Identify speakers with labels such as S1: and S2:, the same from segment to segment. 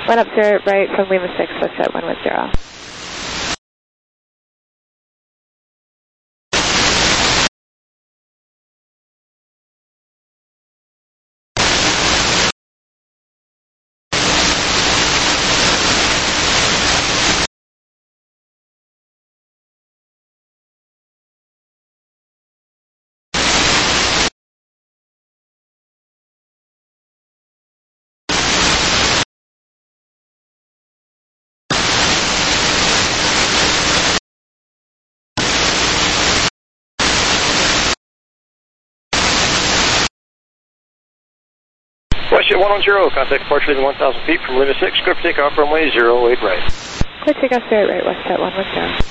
S1: One up to right from Lima 6, let's set 110.
S2: Westjet 110, contact departure leaving 1,000 feet from Lima 6, clear for takeoff runway 08 right.
S1: Clear takeoff 08 right, Westjet 110.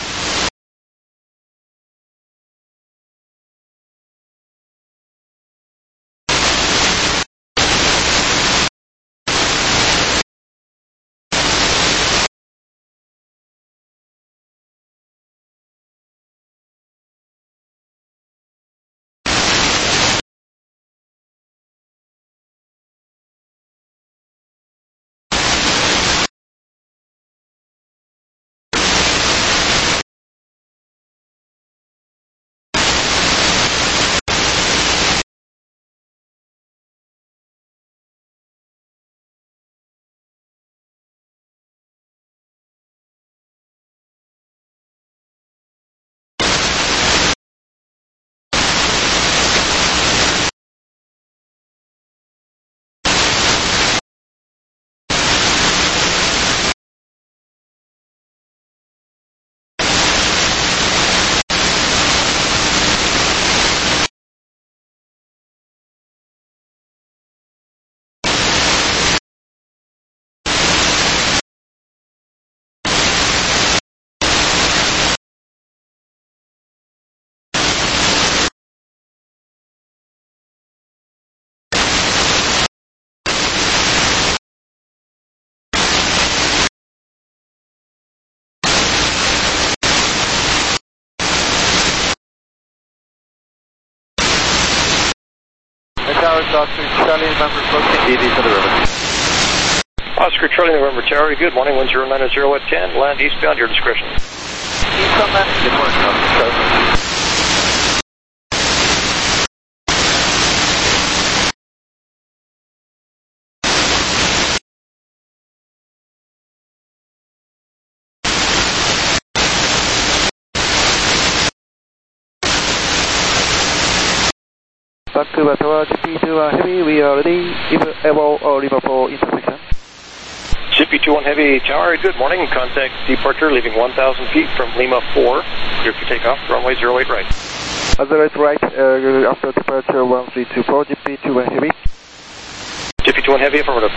S3: Oscar Charlie November approaching DD for the river.
S2: Oscar Charlie November Tower, good morning, 109 at 10, land eastbound, your discretion.
S3: Eastbound land, good morning, Oscar Charlie. Vancouver Tower, GP21 Heavy, we are ready, Evo or Lima 4 intersection.
S2: GP21 Heavy Tower, good morning, contact departure leaving 1,000 feet from Lima 4, clear for takeoff, runway 08 right.
S3: 08 right, after departure 1324, GP21 Heavy.
S2: GP21 Heavy, affirmative.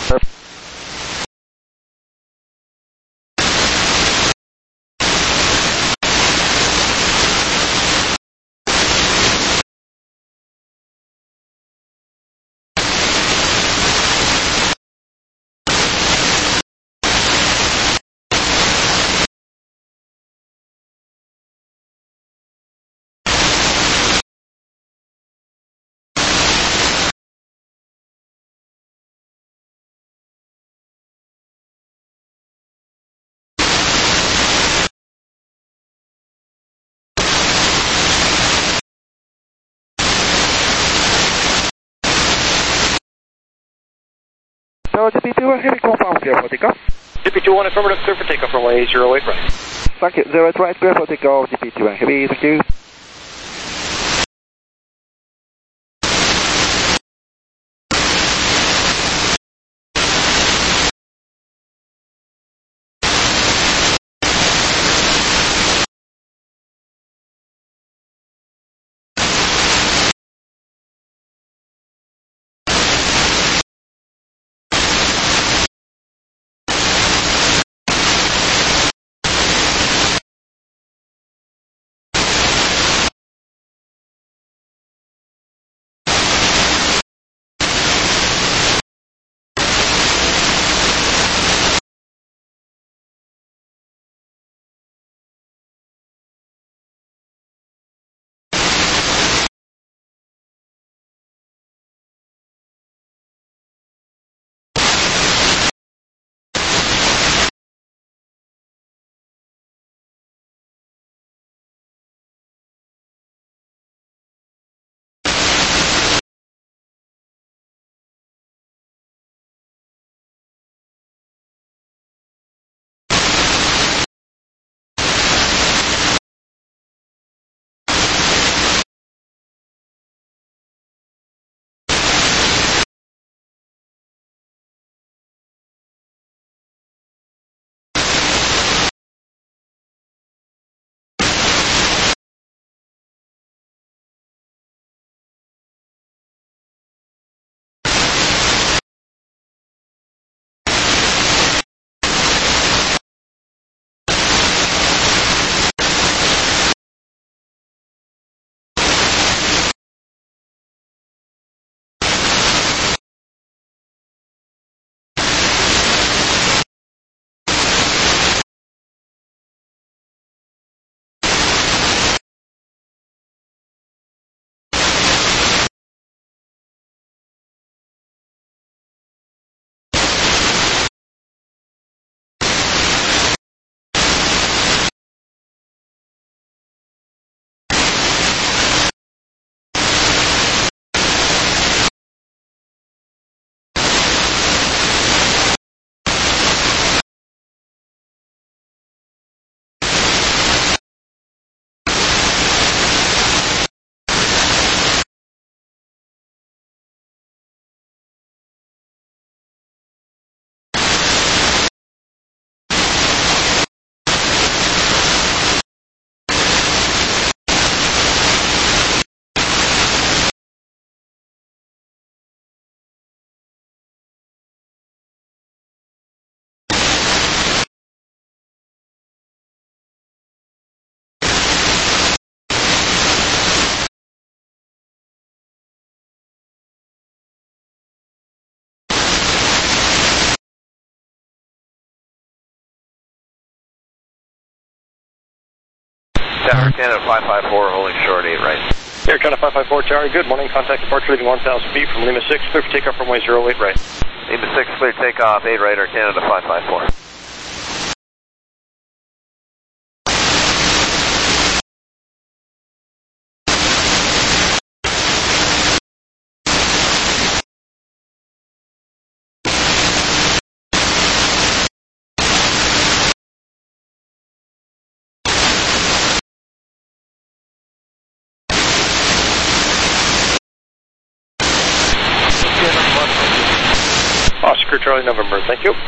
S3: So GP21 Heavy, confirm clear for takeoff.
S2: GP21 affirmative, clear for takeoff, runway 08 right.
S3: Thank you, 08 right, clear for takeoff, GP21 Heavy, thank you.
S4: Tower, Canada 554, holding short 8 right.
S2: Air Canada 554 Tower, good morning. Contact departure leaving 1,000 feet from Lima 6, clear for takeoff runway 08 right.
S4: Lima 6, clear takeoff, 8 right, Air Canada 554.
S2: Oscar Charlie November, thank you.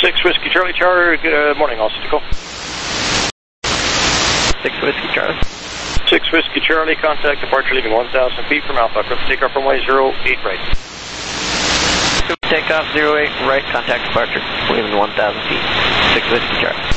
S2: 6 Whiskey Charlie Tower, good morning, all set to go.
S5: 6 Whiskey Charlie.
S2: 6 Whiskey Charlie, contact departure leaving 1,000 feet from Alpha. Clip takeoff runway 08 right.
S5: Takeoff 08 right, contact departure, leaving 1,000 feet. 6 Whiskey Charlie.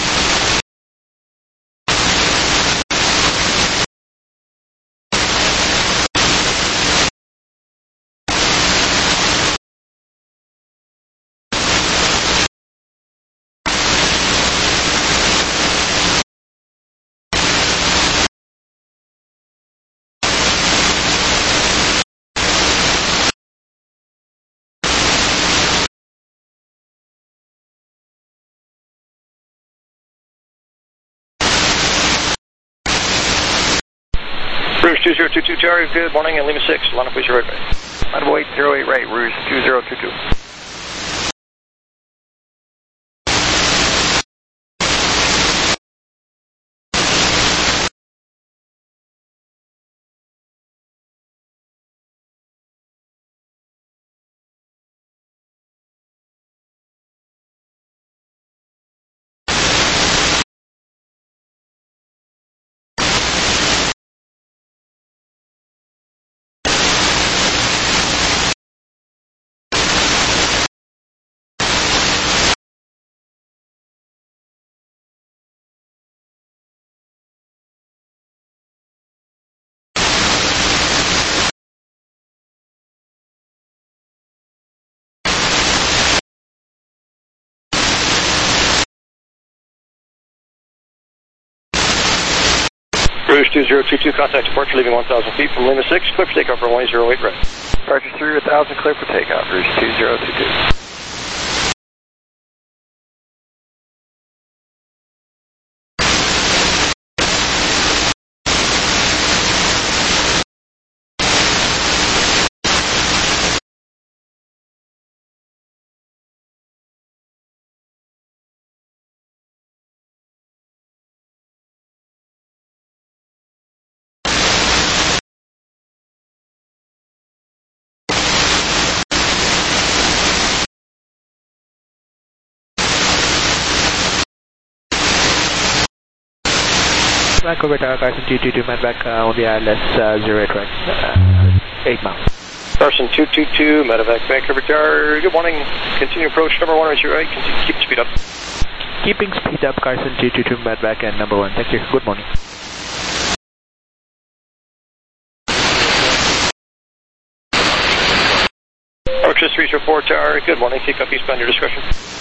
S2: Rouge 2022 Tower, good morning, and Lima 6, line up with 08 right.
S5: Line up 08 right, Rouge 2022.
S2: Rouge 2022, contact departure leaving 1,000 feet from Lima 6, clear for takeoff runway 08 right.
S5: Departure 3 1,000, clear for takeoff, Rouge 2022.
S3: Vancouver Tower, Carson 222, medevac on the ILS 08 right, 8 miles.
S2: Carson 222, medevac Vancouver Tower, good morning, continue approach number 1 right, right, keep the speed up.
S3: Keeping speed up, Carson 222, medevac and number 1, thank you, good morning.
S2: Arcus 304 Tower, good morning, take up eastbound your discretion.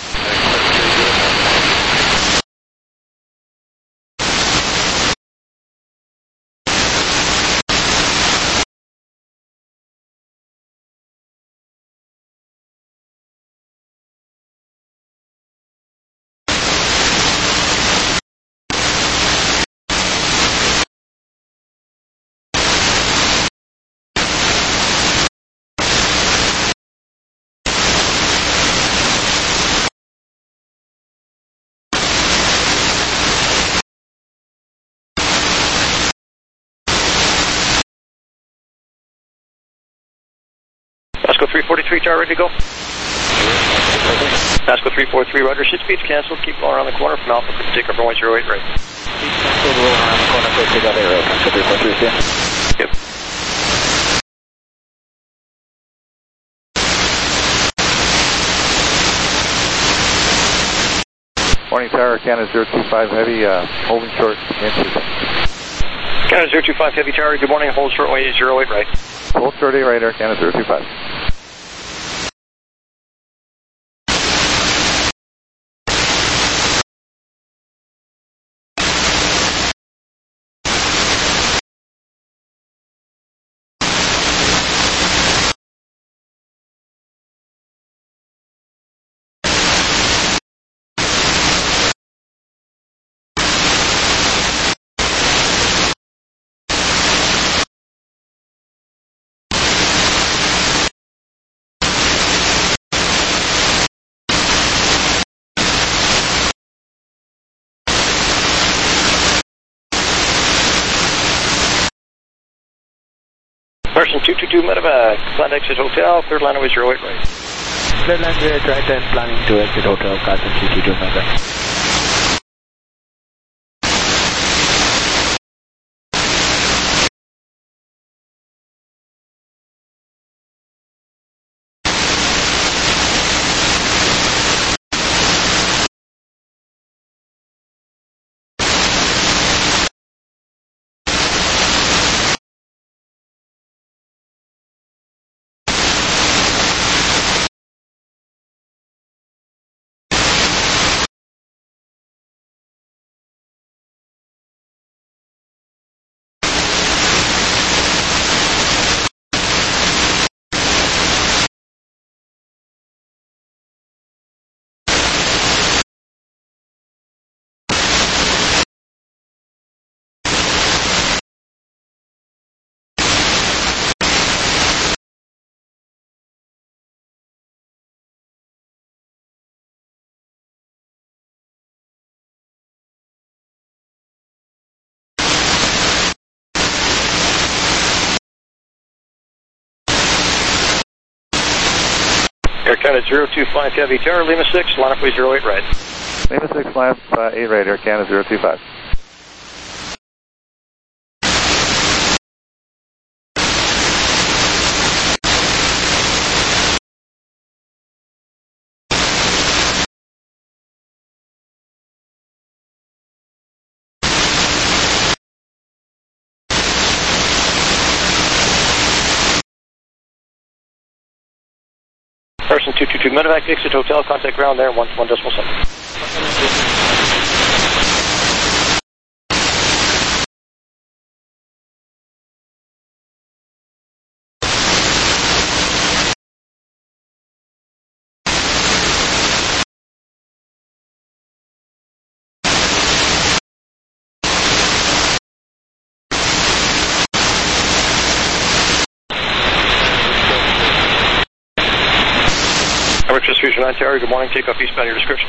S2: Pasco 343 Tower, ready to go. Pasco 343, roger, ship speed's canceled, keep going around the corner from Alpha, take up runway 08 right.
S5: Speed canceled, roll around the corner, clear takeoff 8 right, Pasco 343, see ya.
S2: Yep.
S4: Morning Tower, Canada 025 Heavy, holding short, entry.
S2: Canada 025 Heavy Tower, good morning, hold short way 08 right.
S4: Hold short 8 right, Air Canada 025.
S2: Person 222 medevac, planned exit hotel, third line away 08 right.
S3: Clear line 08 right and planning to exit Hotel Carson GT2 Mega.
S2: Air Canada 025 Heavy Tower, Lima 6, line up way 08 right.
S4: Lima 6, line up 8 right, Air Canada 025.
S2: Person 222 Medevac, exit hotel, contact ground there, 1.7. Emirates Fusion 9 Tower, good morning, take off eastbound, your description.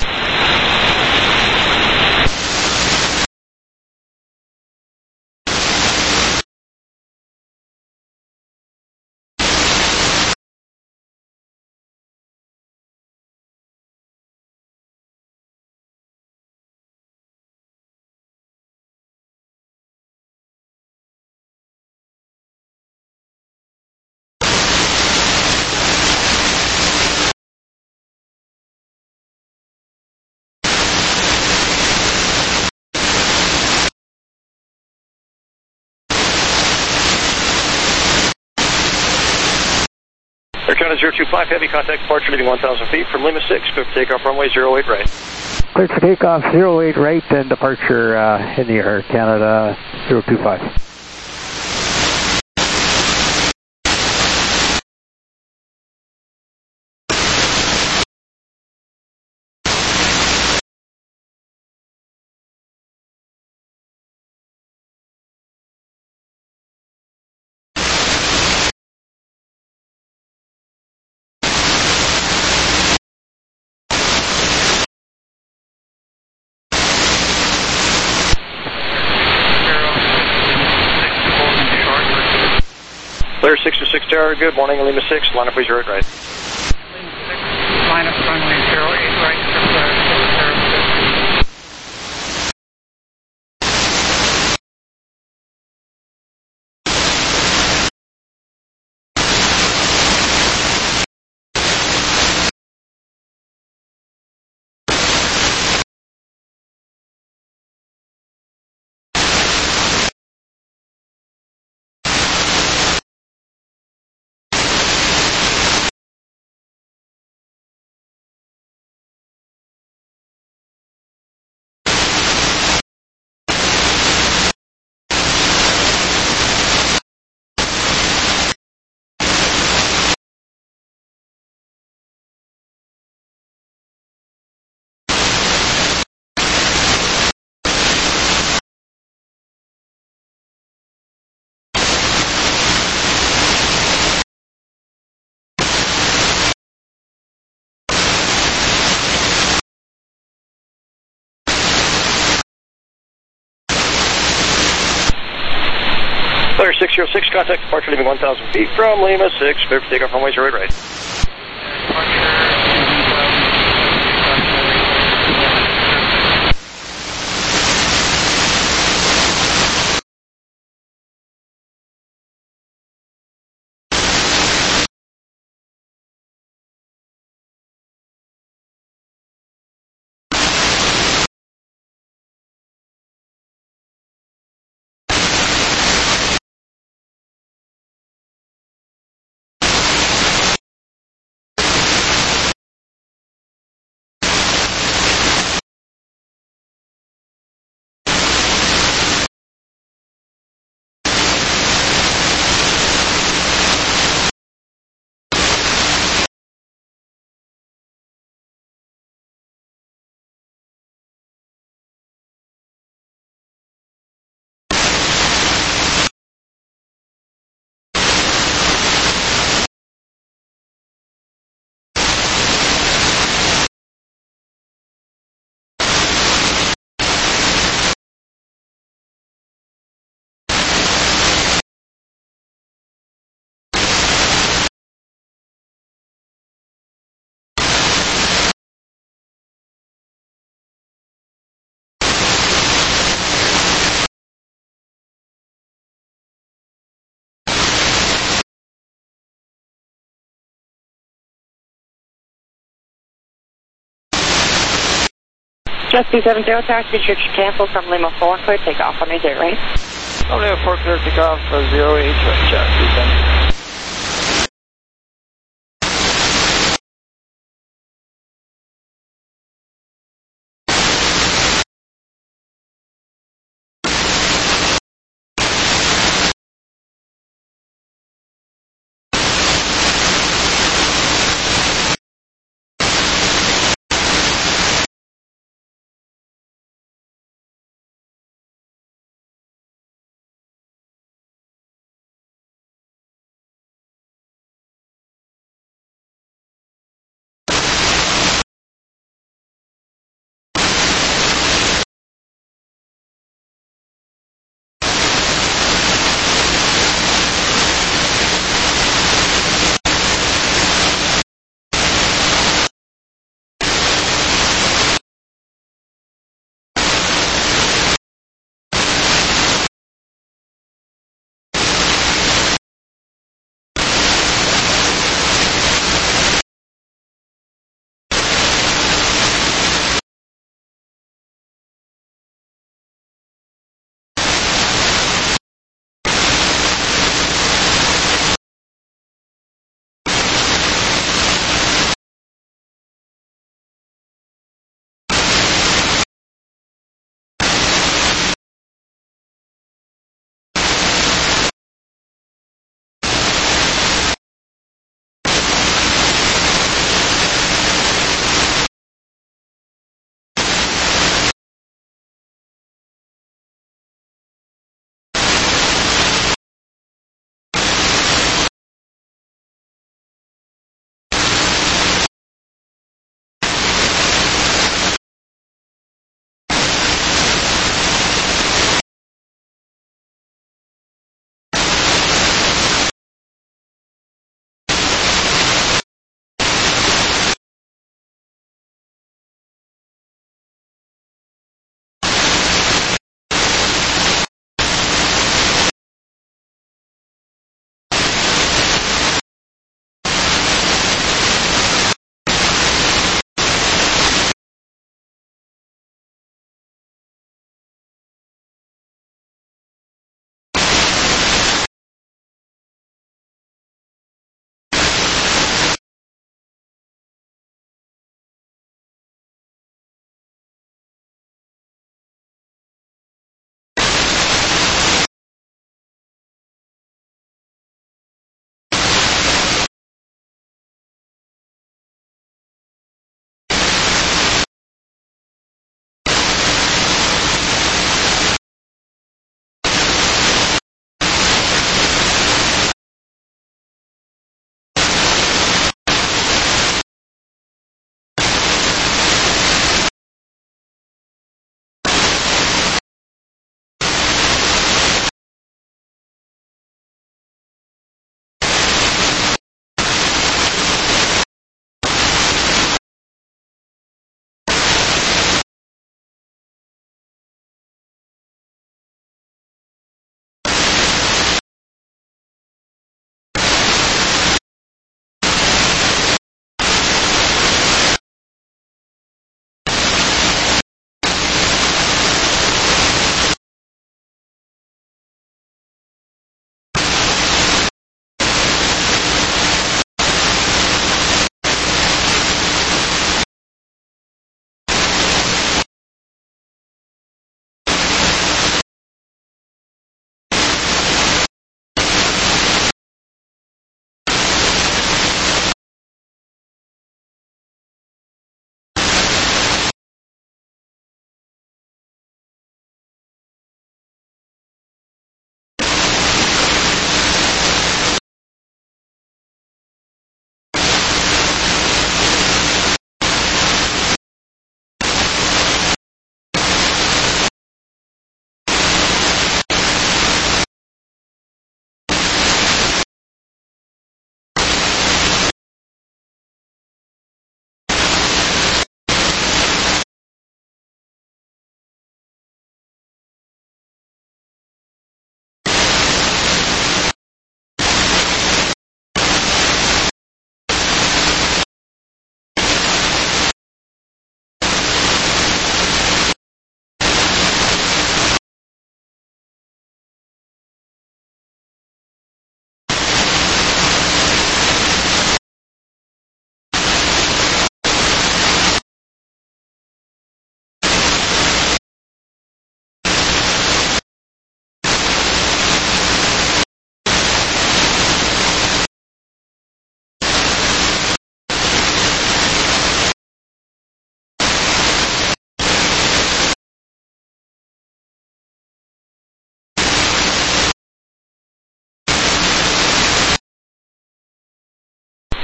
S2: Air Canada 025 Heavy, contact departure leaving 1,000 feet from Lima 6, clear for takeoff runway 08 right.
S6: Clear for takeoff 08 right and departure in the Air Canada 025.
S2: Clear 626 Tower, good morning, Lima 6, line up way 08 right.
S7: Lima 6, line up runway 08 right,
S2: Clear 606, contact departure leaving 1,000 feet from Lima 6, clear for takeoff runway 08 right.
S8: Just 270 Tower, District cancel from Lima 4, clear takeoff on 0 right.
S5: Lima 4, clear takeoff, 08, right, check, 270.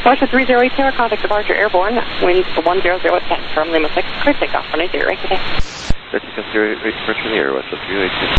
S8: Foxtrot 308 Tower, contact departure airborne, winds 100 at 10 from Lima 6, clear takeoff, runway 0 right today.
S4: Taxi 08 departure in the air, West 308.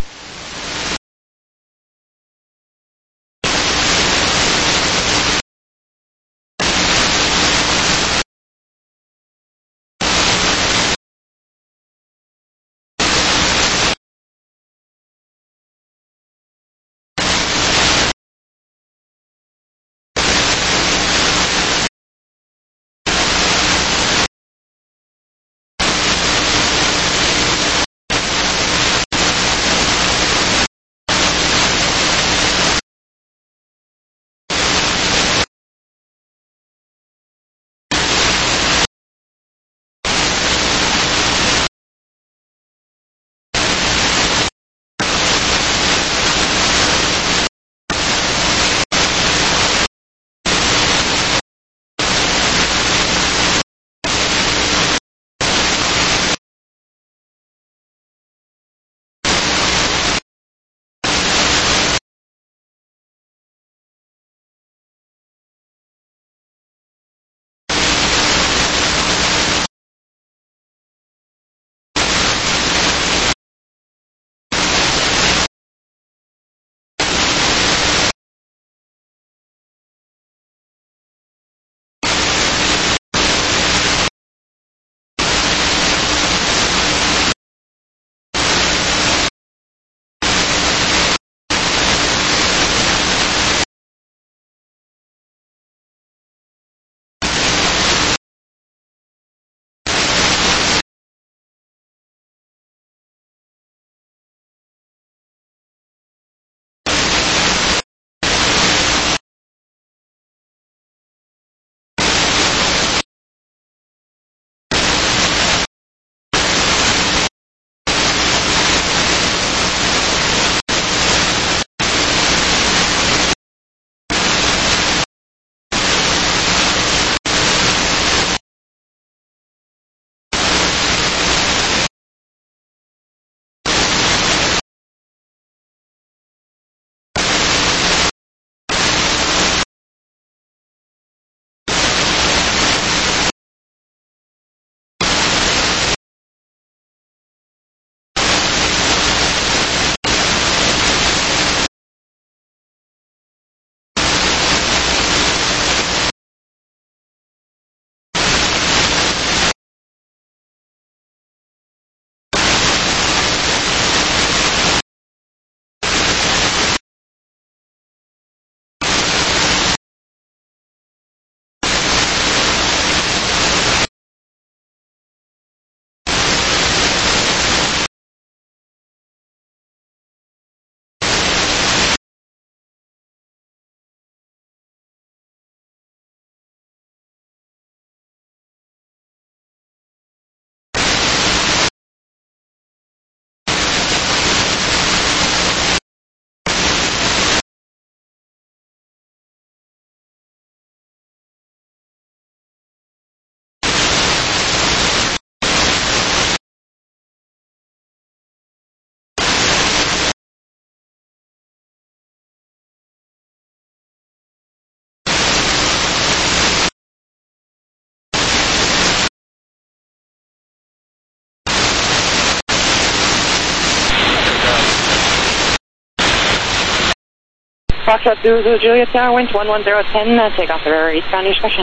S8: Foxtrot Zulu Juliet Tower, winds 110, take off the river eastbound, your discretion.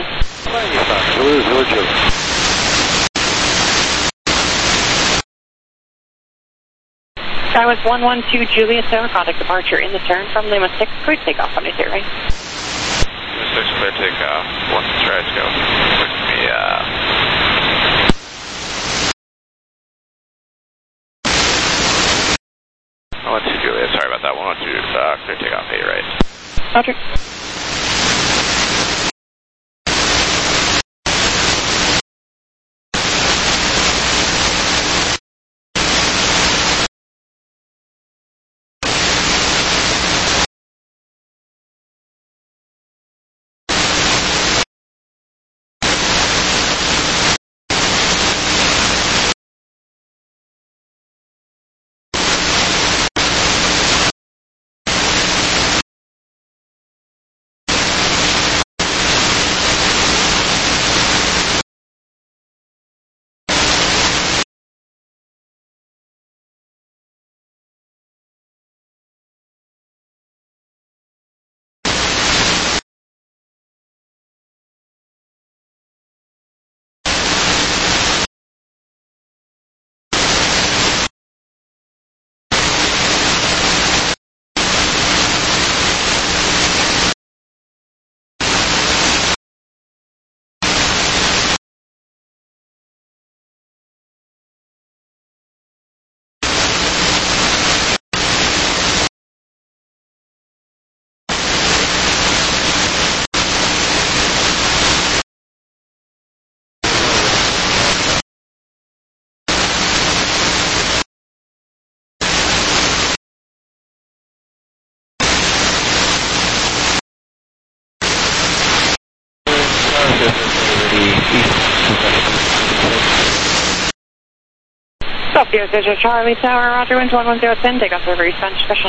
S4: Zulu Juliet.
S8: Skywest 112 Juliet Tower, contact departure in the turn from Lima 6, clear takeoff, runway 0 right.
S9: Lima 6, clear takeoff, 1 tries go. Push me, Juliet, sorry about that, 112, clear takeoff, 8 right.
S8: Roger. Southwest Desert Charlie Tower, Roger, wind 110, take off over eastbound discussion.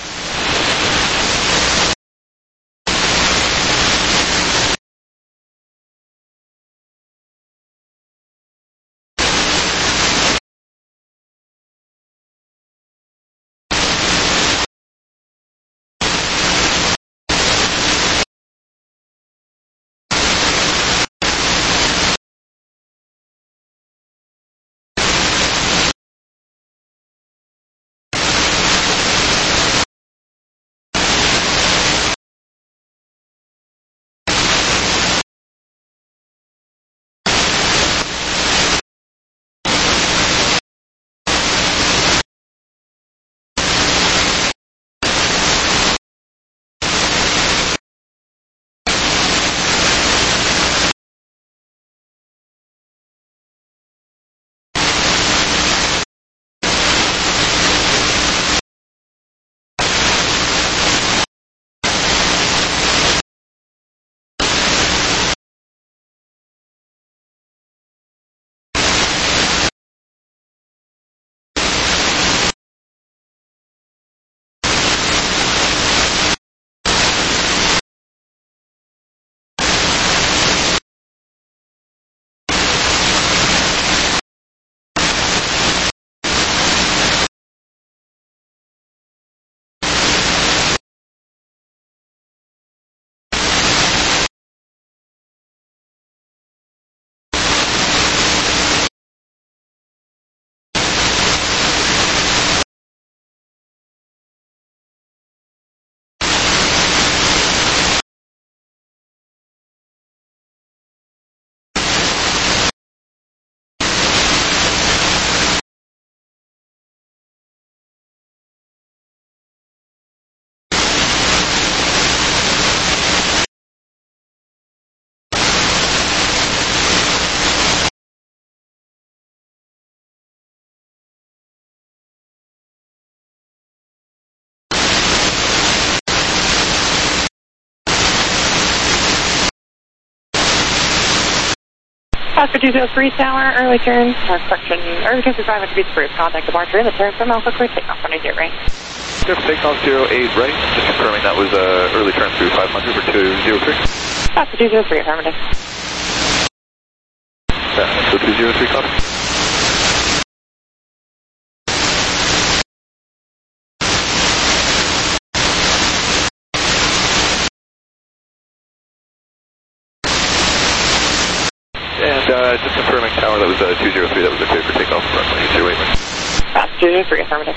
S8: Oscar 203 Tower, early turn, correction, early turn for 500 feet approved. Contact departure in the turn from Alpha Clear takeoff on 80 right.
S4: Clear for takeoff 08 right, just confirming that was early turn through 500 for 203.
S8: Oscar 203, affirmative.
S4: So 203 copy. And just confirming tower, that was 203, that was okay for takeoff runway 08 right.
S8: 203, affirmative.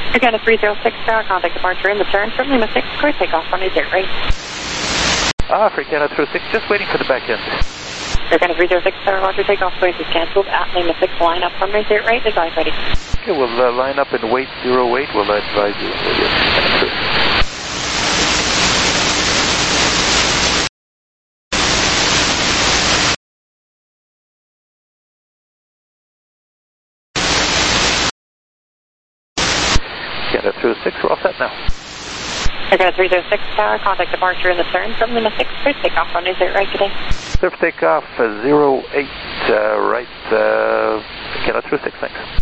S8: Again, a 306 tower, contact departure in the turn from Lima 6, clear takeoff, runway 0 right.
S4: Freight Canada 306, just waiting for the back end.
S8: Again, a 306 tower, roger, takeoff, going is cancelled at Lima 6, line up, runway 0 right, advise ready.
S4: Okay, we'll line up and wait 08, we'll advise you. Canada 306, we're all set now.
S8: Again, a 306 tower, contact departure in the turn from Lima 6, clear takeoff, runway 0 right today.
S4: Clear for takeoff, 08, right, Canada 306, thanks.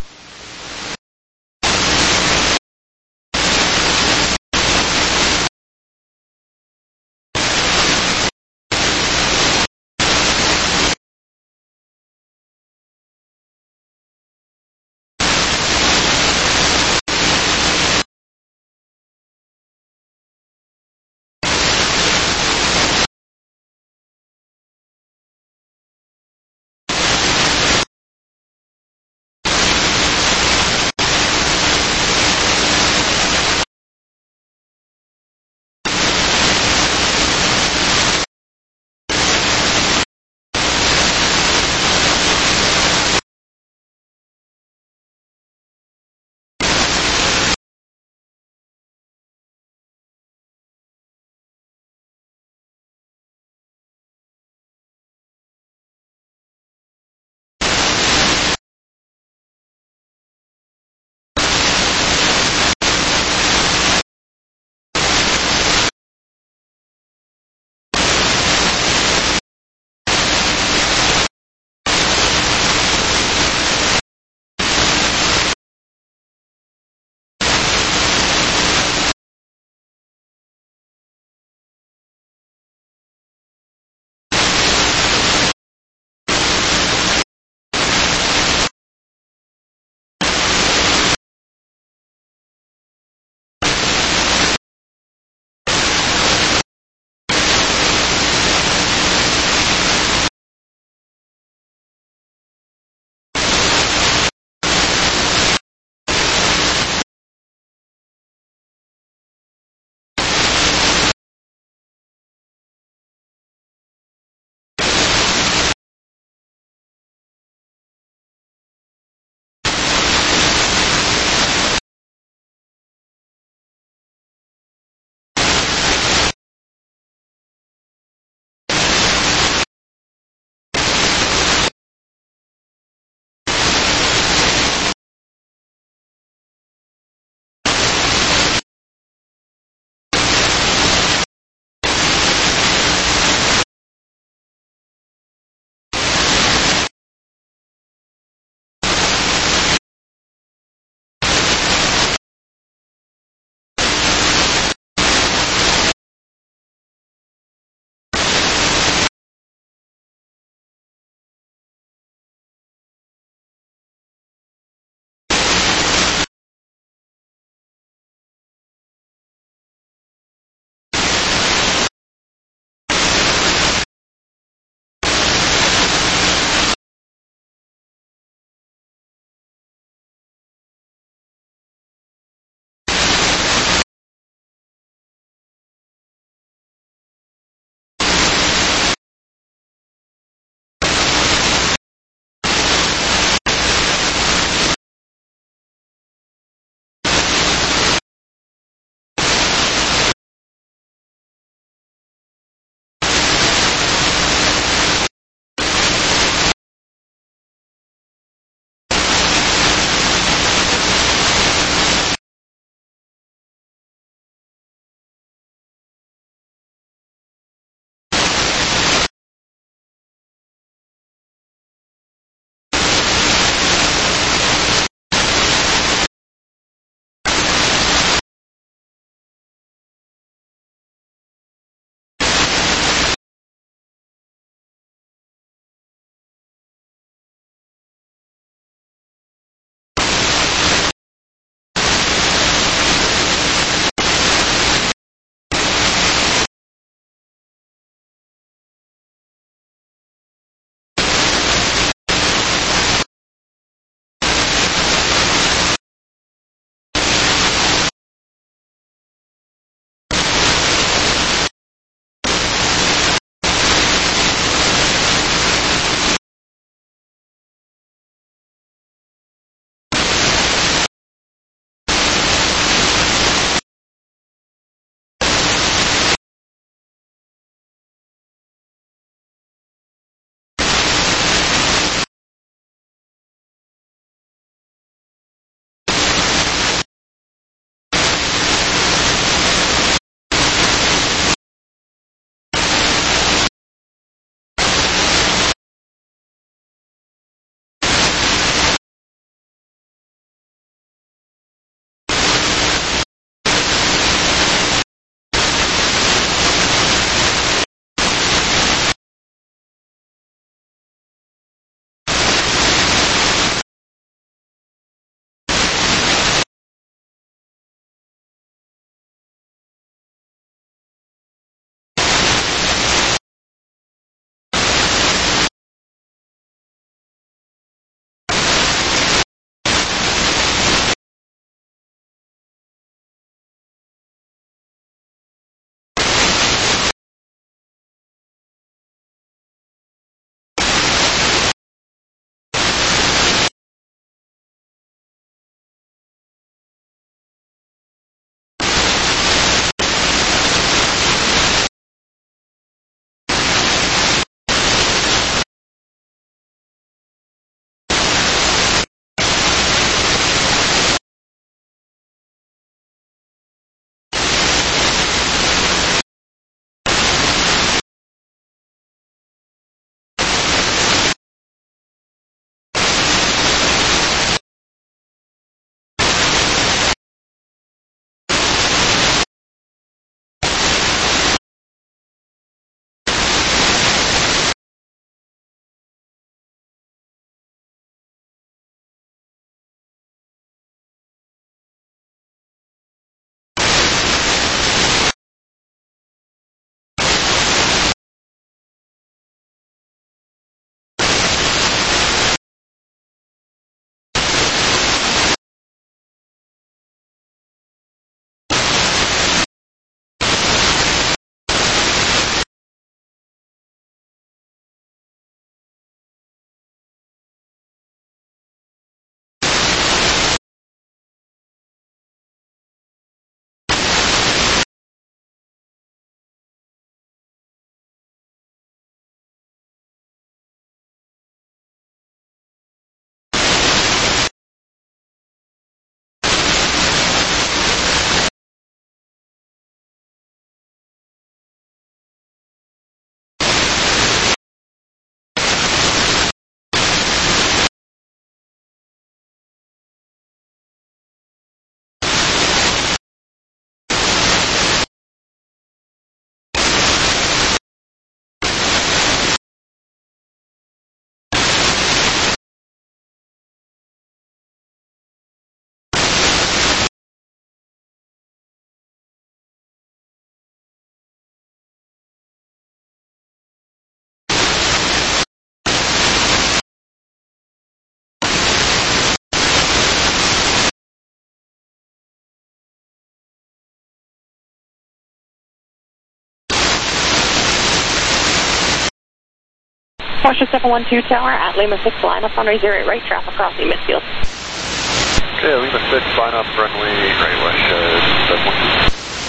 S8: Washington 712 Tower at Lima 6, line up runway 08 right, traffic crossing midfield.
S4: Okay, Lima 6, line up runway right west, 712.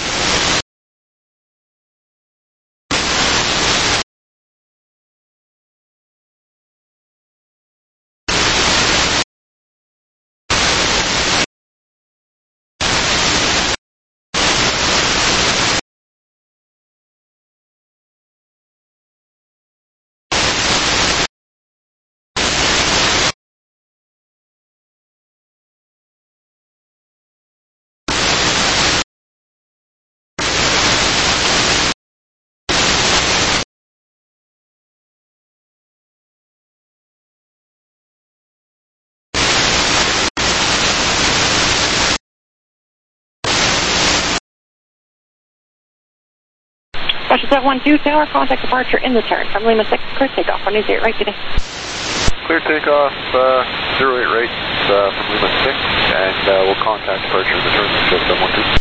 S8: Washington 712 Tower, contact departure in the turn from Lima 6, clear takeoff, runway 08 right today.
S4: Clear takeoff, 08 right from Lima 6, and we'll contact departure in the turn from 712.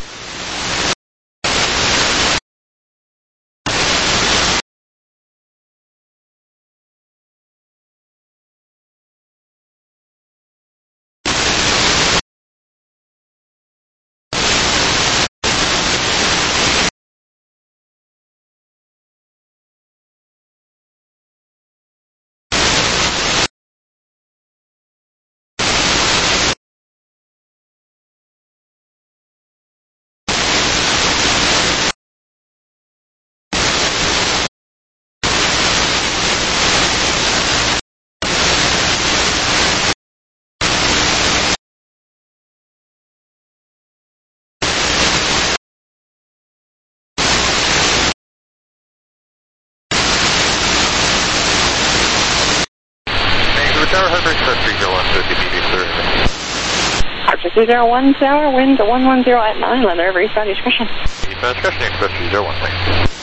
S4: Tower, Hudson Express 301, so DPD clear.
S8: Archer 201 Tower, wind 110 at 9, land over eastbound discretion.
S4: Eastbound discretion, Express 301, thanks.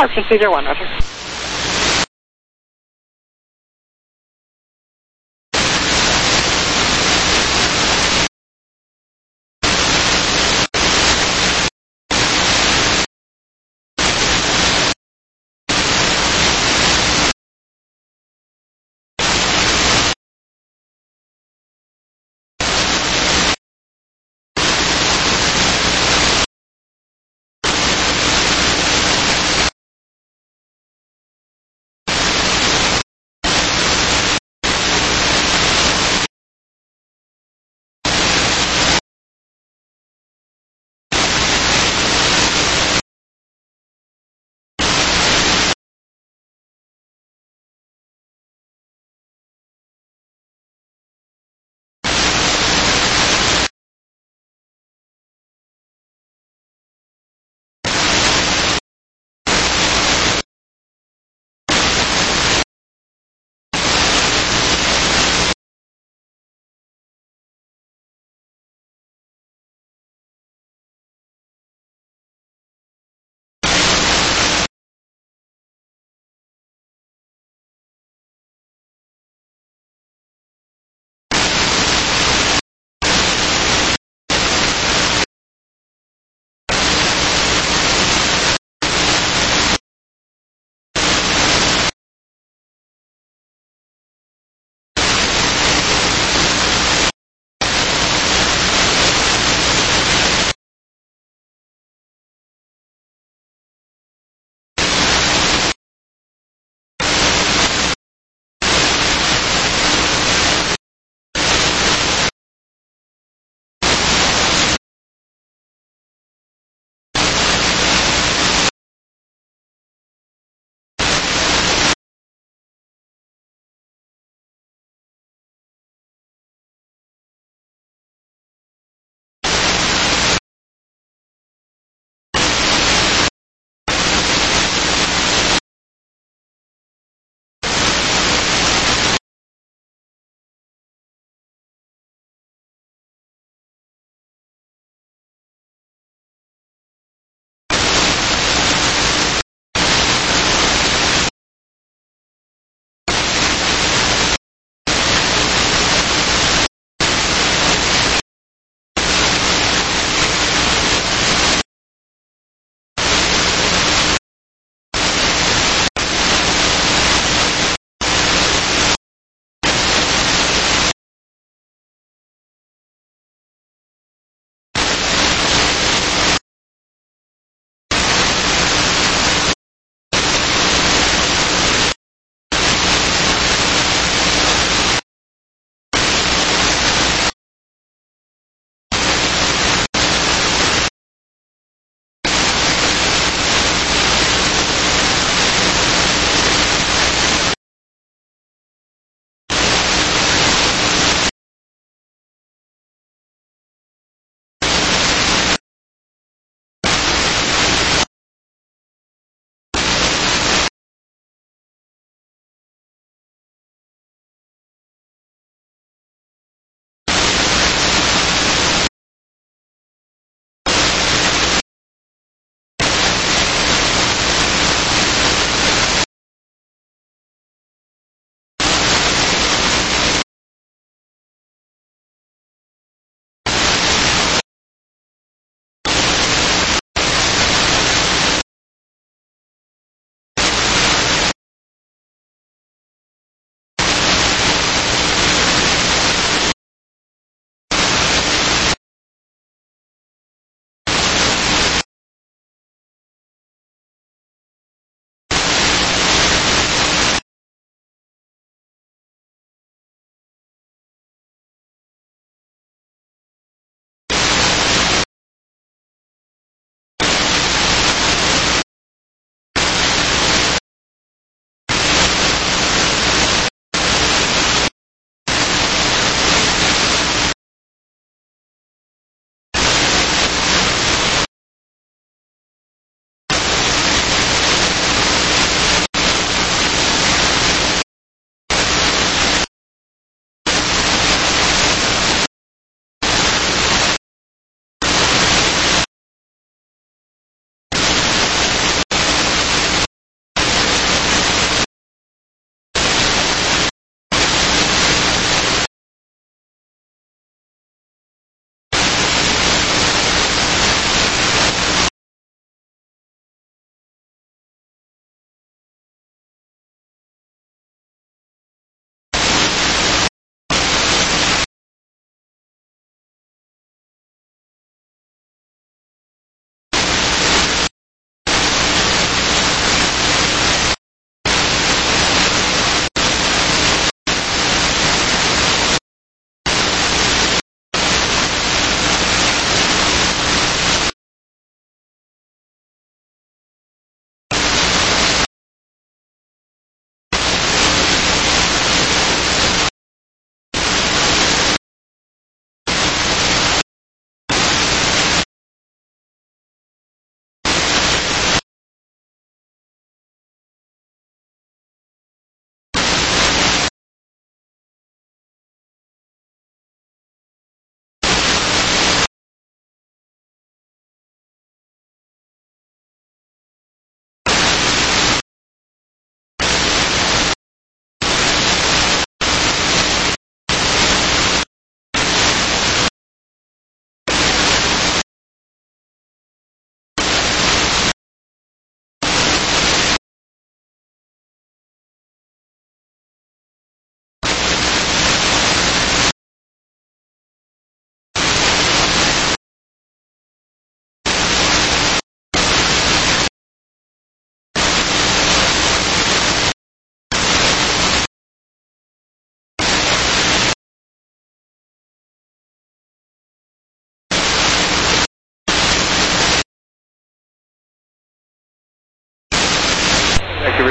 S8: Correction 201, roger.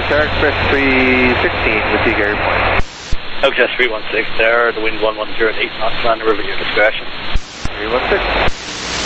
S4: Tower Express 316 with you, Gary Point.
S2: Express 316 there, the wind 110 and 8 knots, land over your discretion.
S4: 316.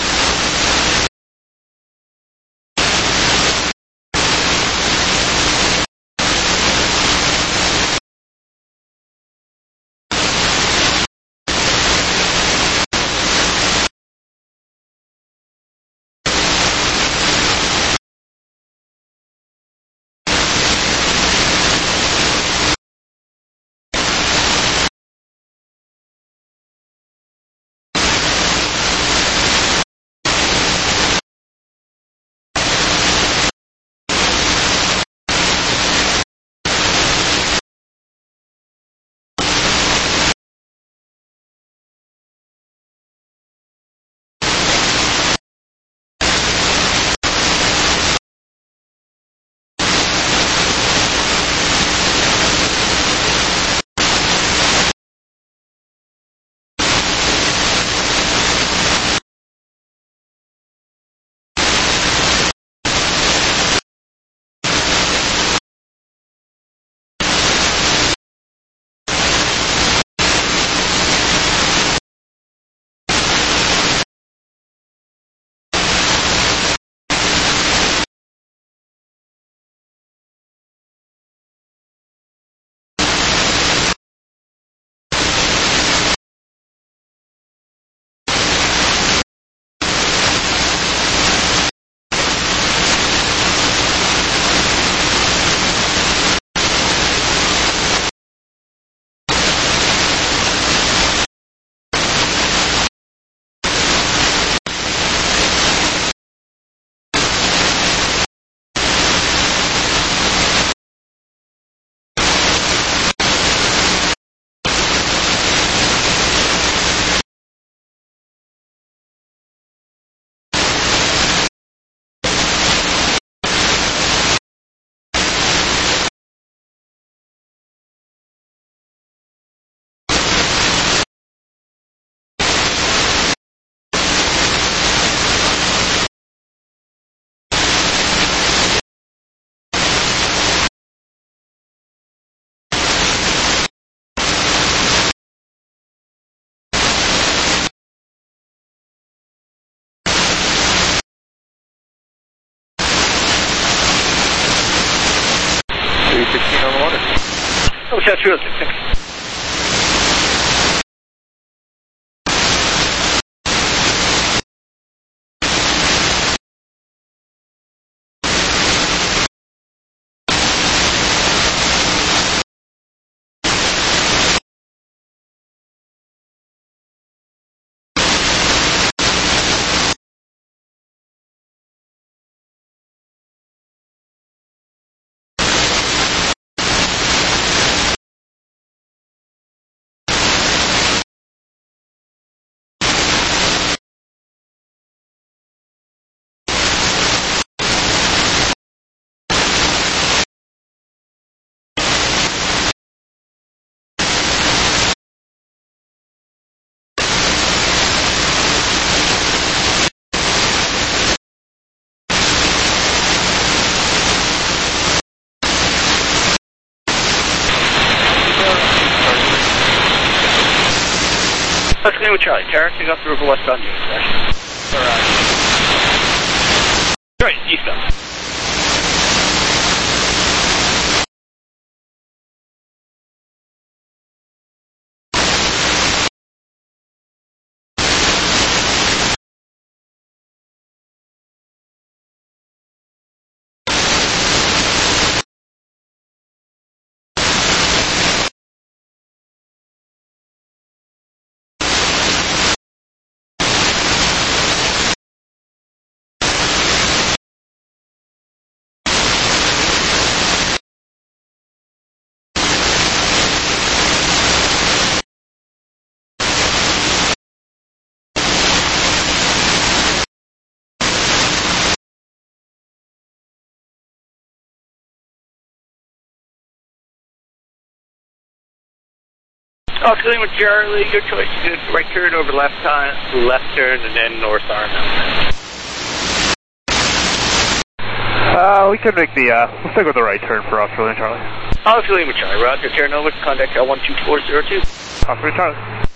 S2: Chat 306. Let's go with Charlie. Terrace, take off the river westbound unit. Right, eastbound. Oscillating with Charlie, your choice is right turn over left turn, and then north arm.
S3: We can make the, we'll stick with the right turn for Oscar Lima Charlie.
S2: Oscar Lima Charlie, Roger, Terra Nova, contact L12402.
S3: Oscar Lima Charlie.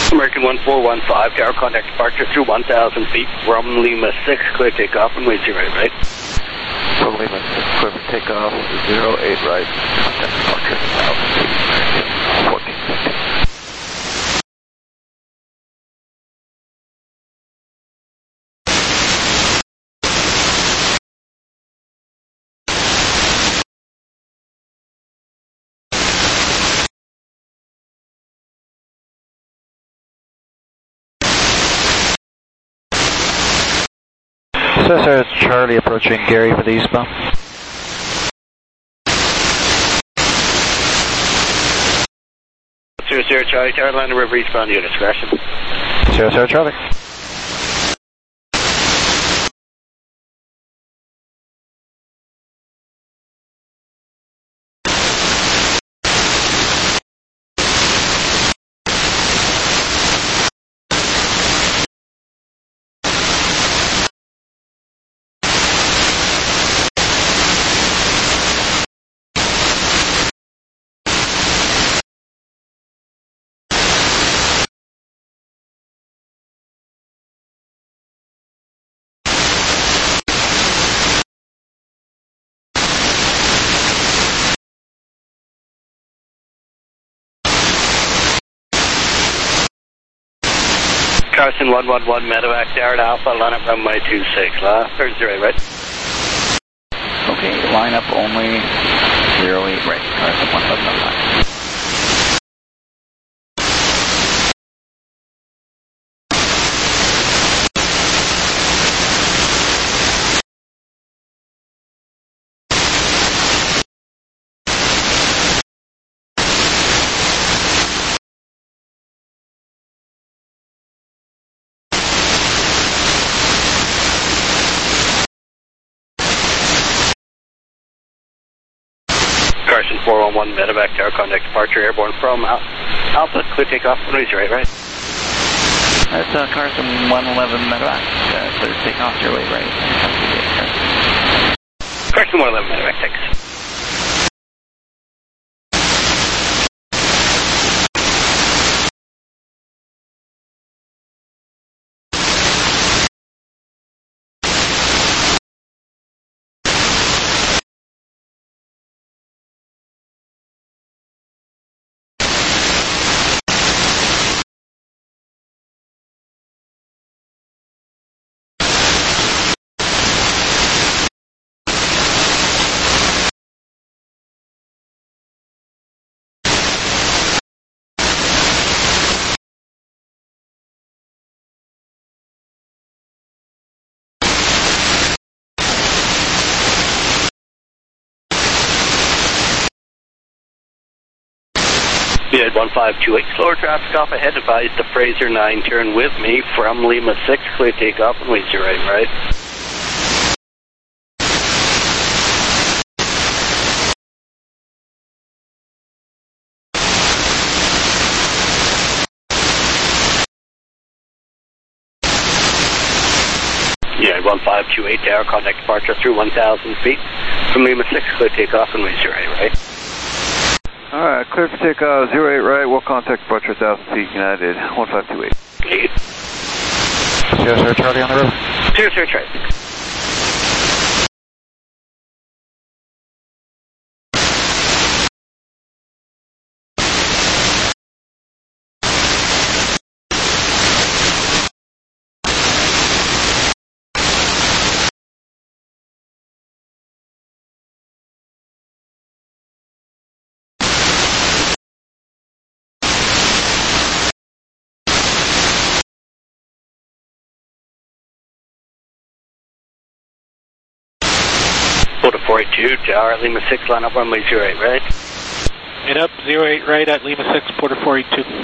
S10: American 1415, tower contact departure through 1,000 feet from Lima 6, clear takeoff and wait 08 right.
S4: From Lima 6, clear for takeoff, 08 right, contact departure, 1,000 feet, 1450.
S3: Sir, it's Charlie approaching Gary for the eastbound.
S10: 00 Charlie, tower line river eastbound units, correction.
S3: 00 Charlie.
S10: Carson 111 medevac tower to Alpha, line up runway 26, last 0 right.
S5: Okay, line up only 08 right, Carson 111.
S10: Carson 411 medevac tower contact departure airborne from Alpha, clear takeoff and wait 08 right.
S5: That's Carson 111 medevac, clear takeoff 08 right.
S10: Carson 111 medevac, thanks. Bid 1528, slower traffic off ahead, advise the Fraser 9, turn with me from Lima 6, clear takeoff and wait 08 right. Yeah, 1528, tower contact departure through 1,000 feet from Lima 6, clear takeoff and wait 08 right.
S4: Alright, clear for takeoff, 08 right, we'll contact departure 1,000 feet, United, 1528.
S3: 00 Charlie on the road.
S10: 00 Charlie. Go to 482, tower at Lima 6, line up runway 08 right.
S3: Head up 08 right at Lima 6, Porter 482.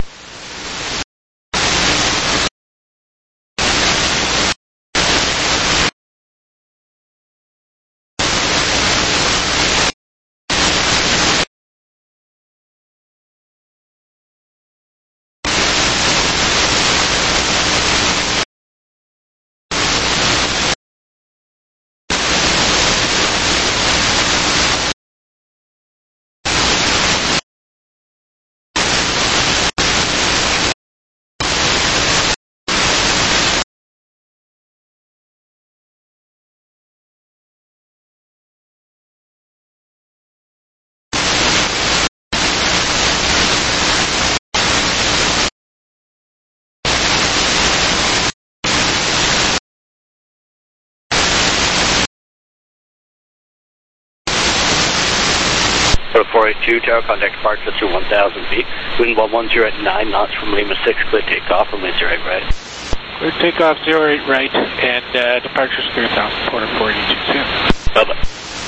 S10: 2482, tower contact departure through 1,000 feet. Wind 110 at 9 knots from Lima 6, clear takeoff, runway 08 right.
S3: Clear takeoff 08 right, and departure's 3,000, quarter 482.
S10: Bye-bye.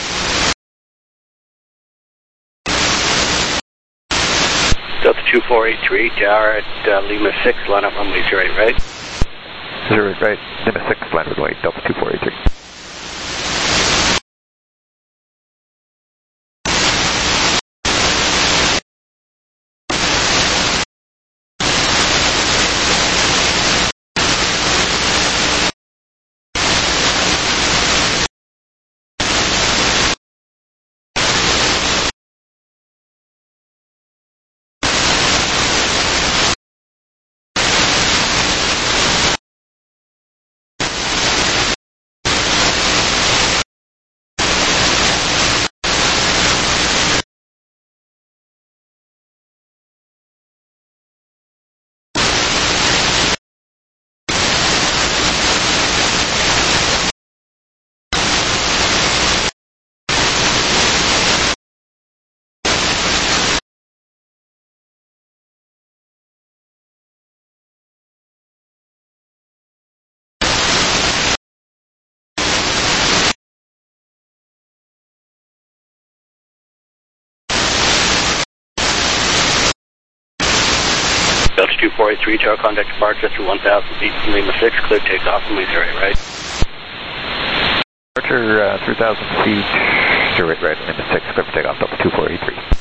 S10: Delta 2483, tower at Lima 6, line up runway 08 right.
S11: 08 right, Lima 6, land runway, Delta 2483.
S10: Delta 2483, tower contact departure through 1,000 feet from Lima 6, clear takeoff, runway 08 right.
S11: Departure 3,000 feet, 08 right, Lima 6, clear for takeoff, Delta 2483.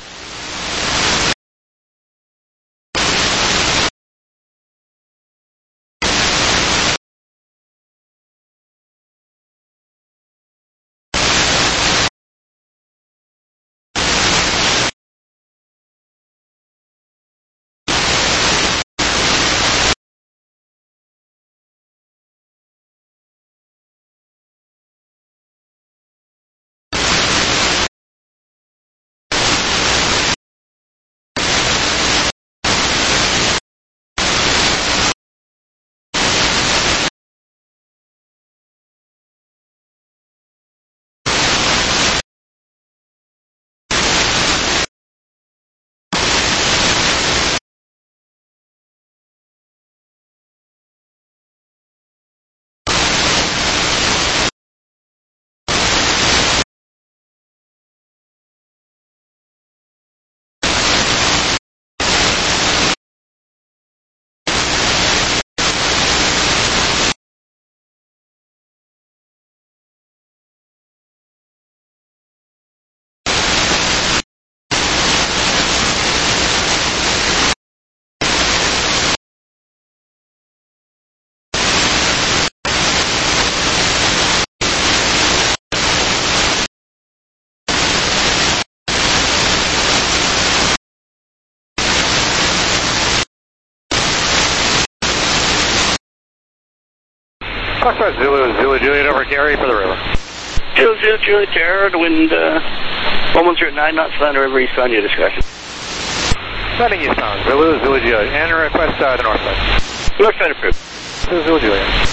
S4: Foxtrot Zulu Juliet over Gary for the river.
S10: Zulu Juliet, tower, the wind 110 at 9 knots, land river east on your discretion.
S4: Landing eastbound, Zulu Juliet, and request the north side.
S10: North side approved.
S4: Zulu Juliet.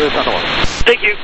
S11: clear on the 1.
S10: Thank you.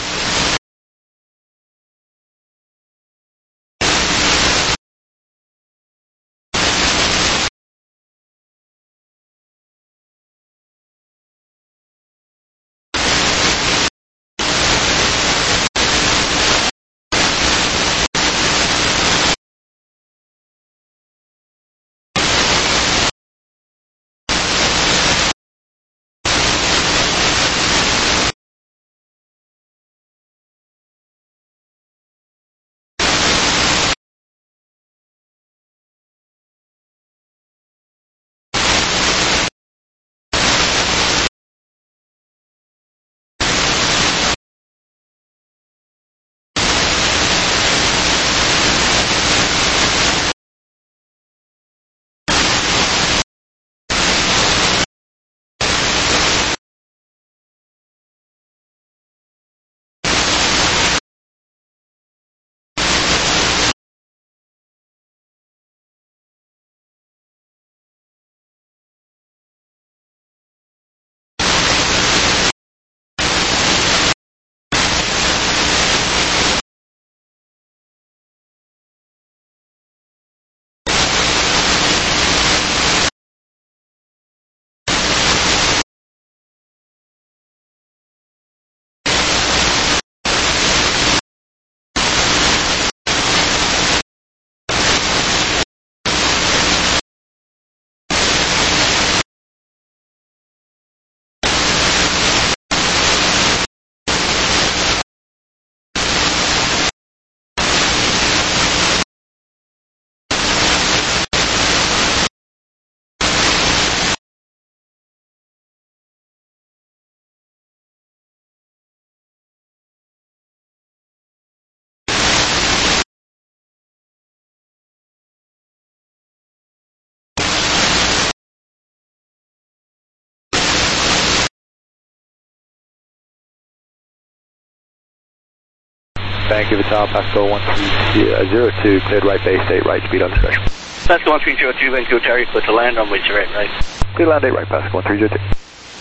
S11: Thank you, Vital, Pasco 1302, cleared right base, 8 right, speed on discretion.
S10: Pasco 1302, Vancouver Tower, clear to land, runway 28 right.
S11: Clear land 8 right, Pasco 1302.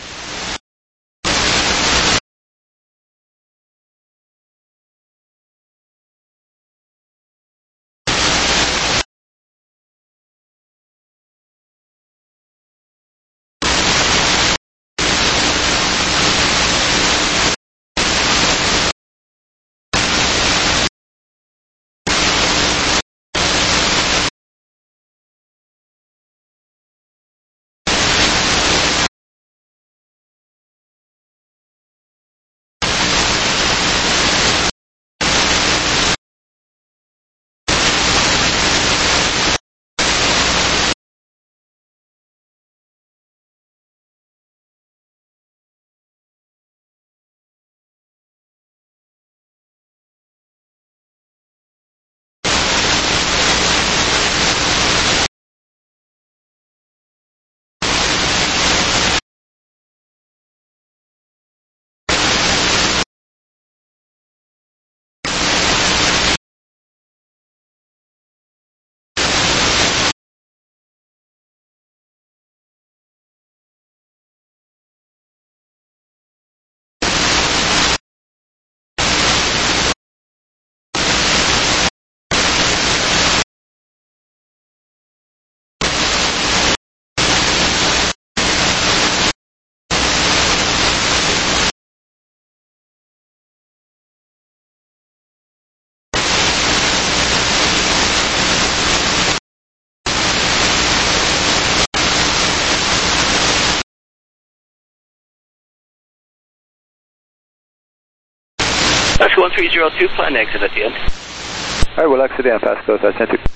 S10: Pasco 1302, plan exit at the end.
S11: Alright, we'll exit in, Pasco, so I sent you.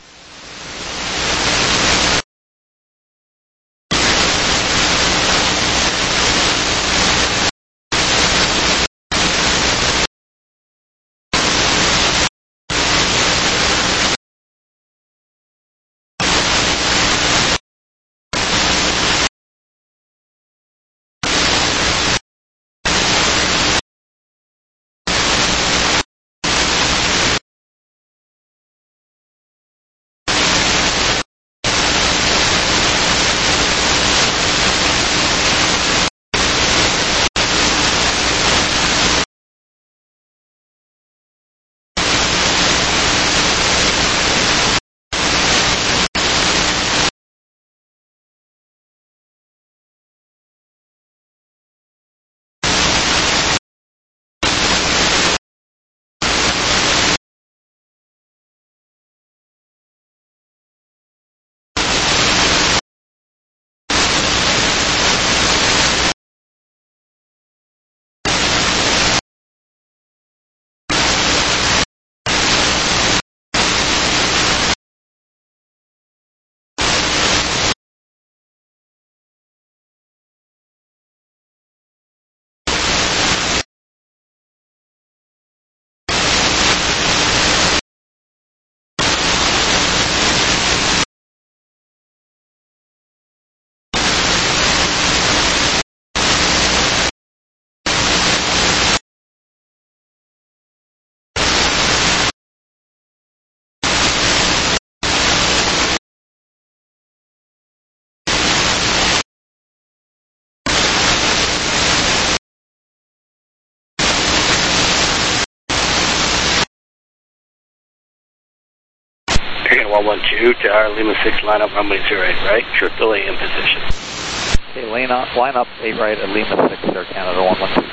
S10: 112, Tower Lima 6, line up runway 08 right, short delay in position.
S12: Okay, line up 8 right at Lima 6, Air Canada 112.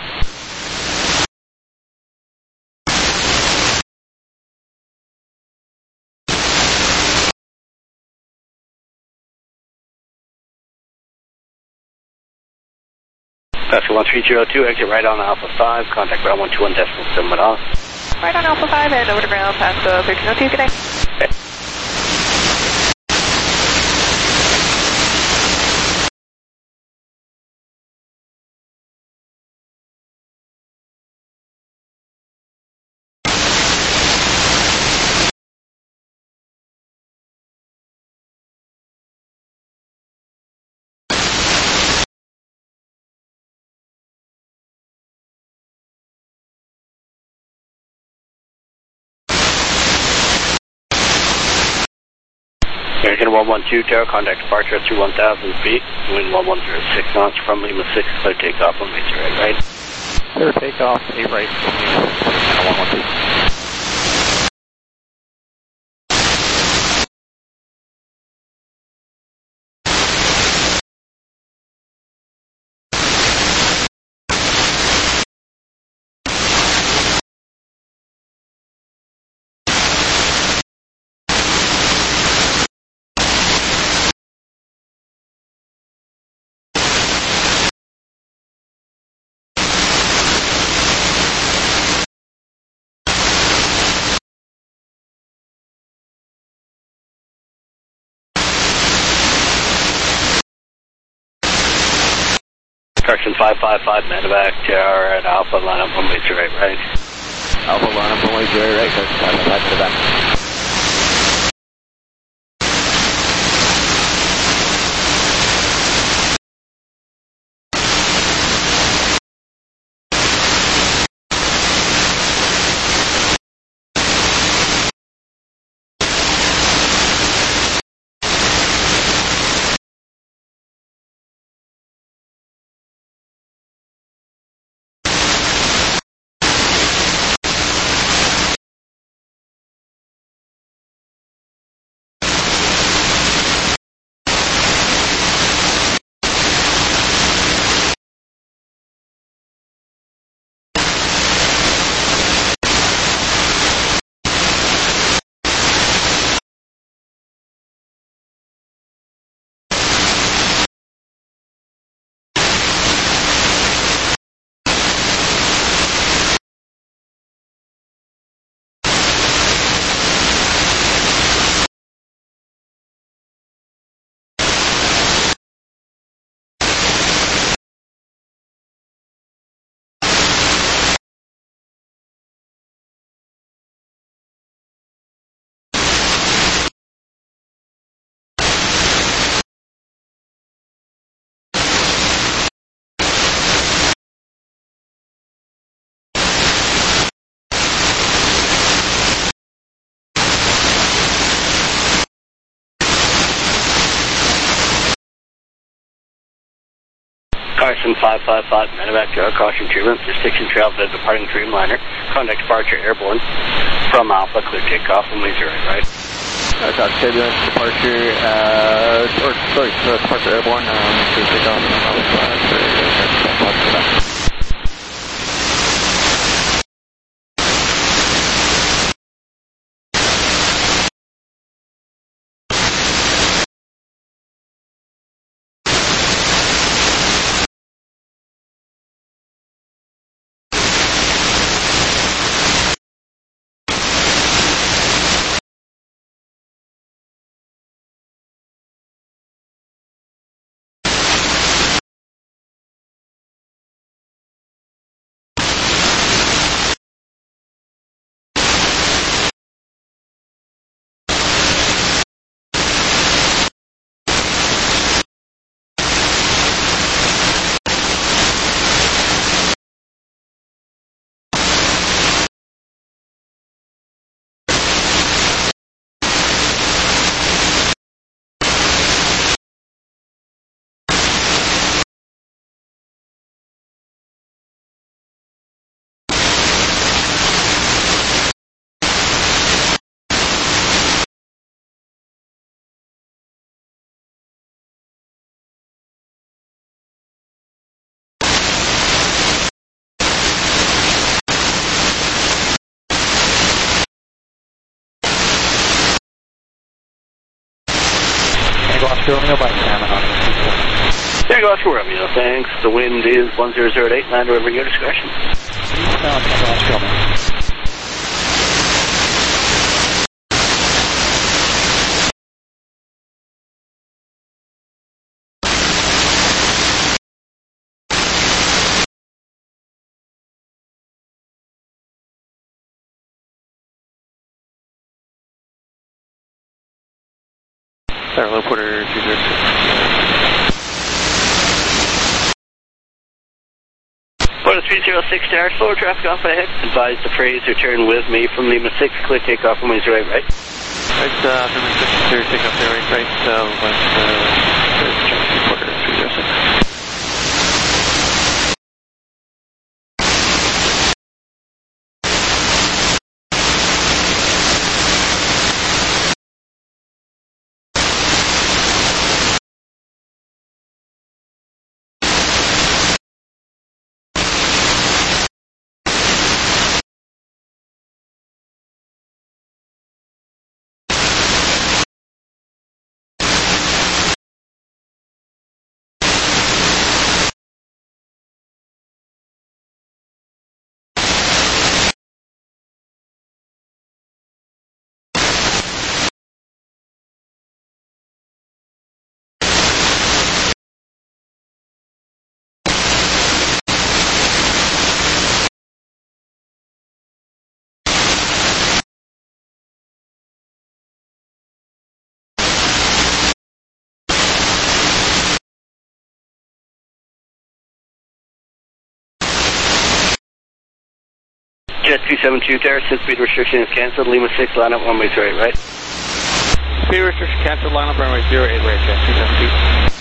S10: Pascal 1302, exit right on Alpha 5, contact ground 121.7 off.
S1: Right on Alpha 5 and over to ground, Pascal 1302, good night.
S10: Okay. American 112, Tower, contact departure through 1,000 feet, wind 1106 knots from Lima 6, clear takeoff, runway 08 right.
S12: Clear takeoff, 8 right, Lima 6, Air Canada 112.
S10: Correction 555, medevac, Tower at Alpha, line up runway 08 right.
S12: Alpha, line up runway 08 right, correction 555, medevac.
S10: Carson 555, medevac, Tower, caution treatment, restriction travel to departing Dreamliner, contact departure airborne from Alpha, clear takeoff, runway 08 right.
S12: Turbulence, departure, departure airborne, clear takeoff, Alpha 5, Oscar Romeo by Salmon on the
S10: There you go, Oscar Romeo. Thanks. The wind is 1008. Land over your discretion.
S12: Eastbound Oscar Romeo.
S2: Sorry, low Porter 206.
S10: Porter 306 tower, slower traffic off ahead. Advise the Fraser turn with me from Lima 6, clear takeoff from Windsor right.
S2: Right, from the 6, clear takeoff there, right, west, Porter 306.
S10: Jet 272 tower, since speed restriction is cancelled. Lima 6, line up runway 08 right.
S3: Speed restriction canceled, line up runway 08 right, Jet 272.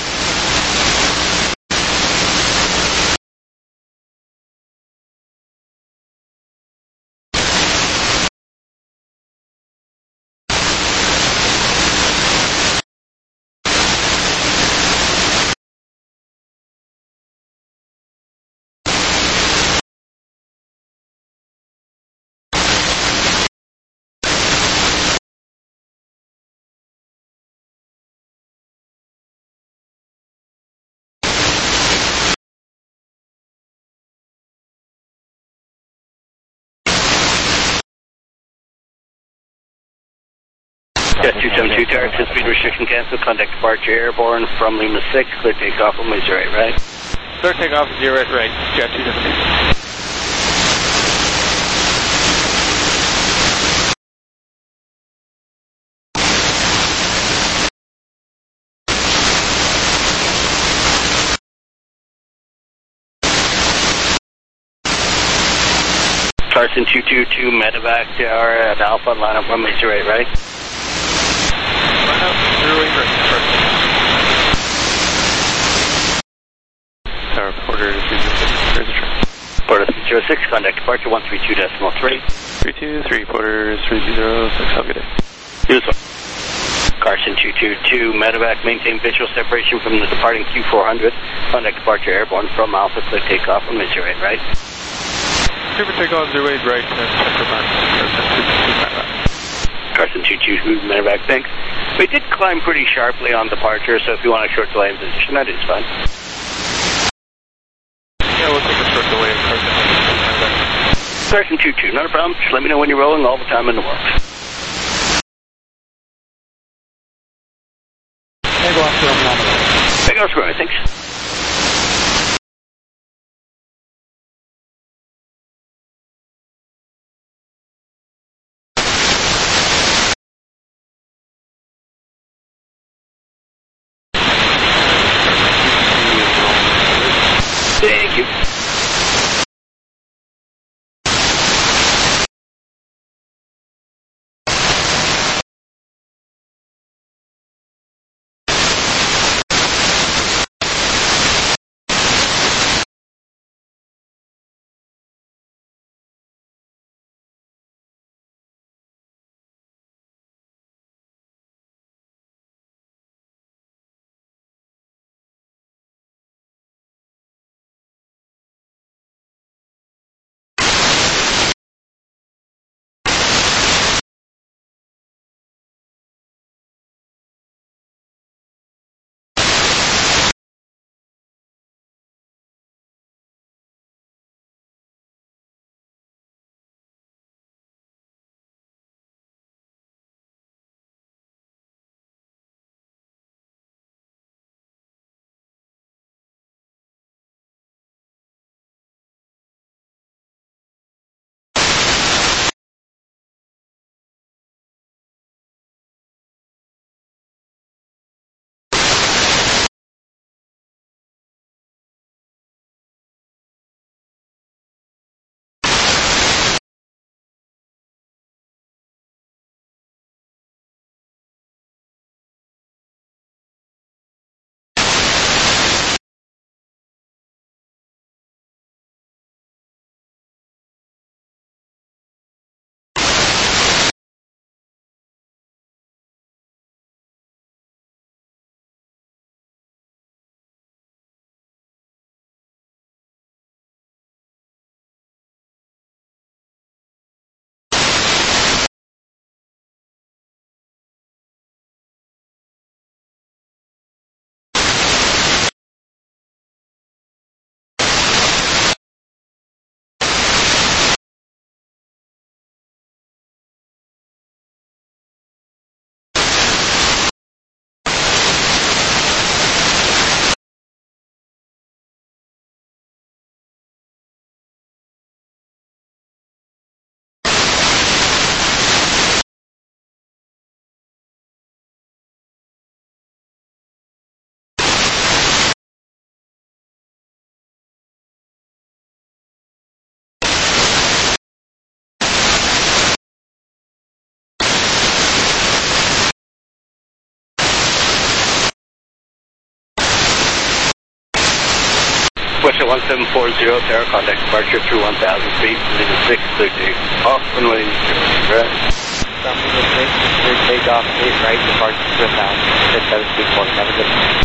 S10: Jet 272 tower, since speed restriction cancelled. Contact departure airborne from Lima 6, clear takeoff runway 08 right.
S3: Clear takeoff 08 right, Jet 272.
S10: Carson 222 medevac tower at Alpha, line up runway 08 right.
S3: Line up 08 right,
S2: Tower, Porter 306, there's a train.
S10: Porter 306, contact departure 132.3.
S2: 323, Porter 306, have a good day.
S10: Use one. Carson 222 medevac, maintain visual separation from the departing Q400. Contact departure airborne from Alpha, clear takeoff runway 08 right.
S3: Super takeoff 08 right, Central
S10: Carson 222 medevac, thanks. We did climb pretty sharply on departure, so if you want a short delay in position, that is fine.
S3: Yeah, we'll take a short delay in
S10: Carson 22, not a problem. Just let me know when you're rolling, all the time in the world.
S12: There you go, Oscar Romeo on the way.
S10: There goes Roy, thanks. Thank you. Question 1740, Tower, contact departure through 1,000 feet, Lima 6, clear takeoff, runway 0, right.
S12: From Lima 6, clear takeoff, 8 right, departure to 1,000, 7 speed 1, have a good one.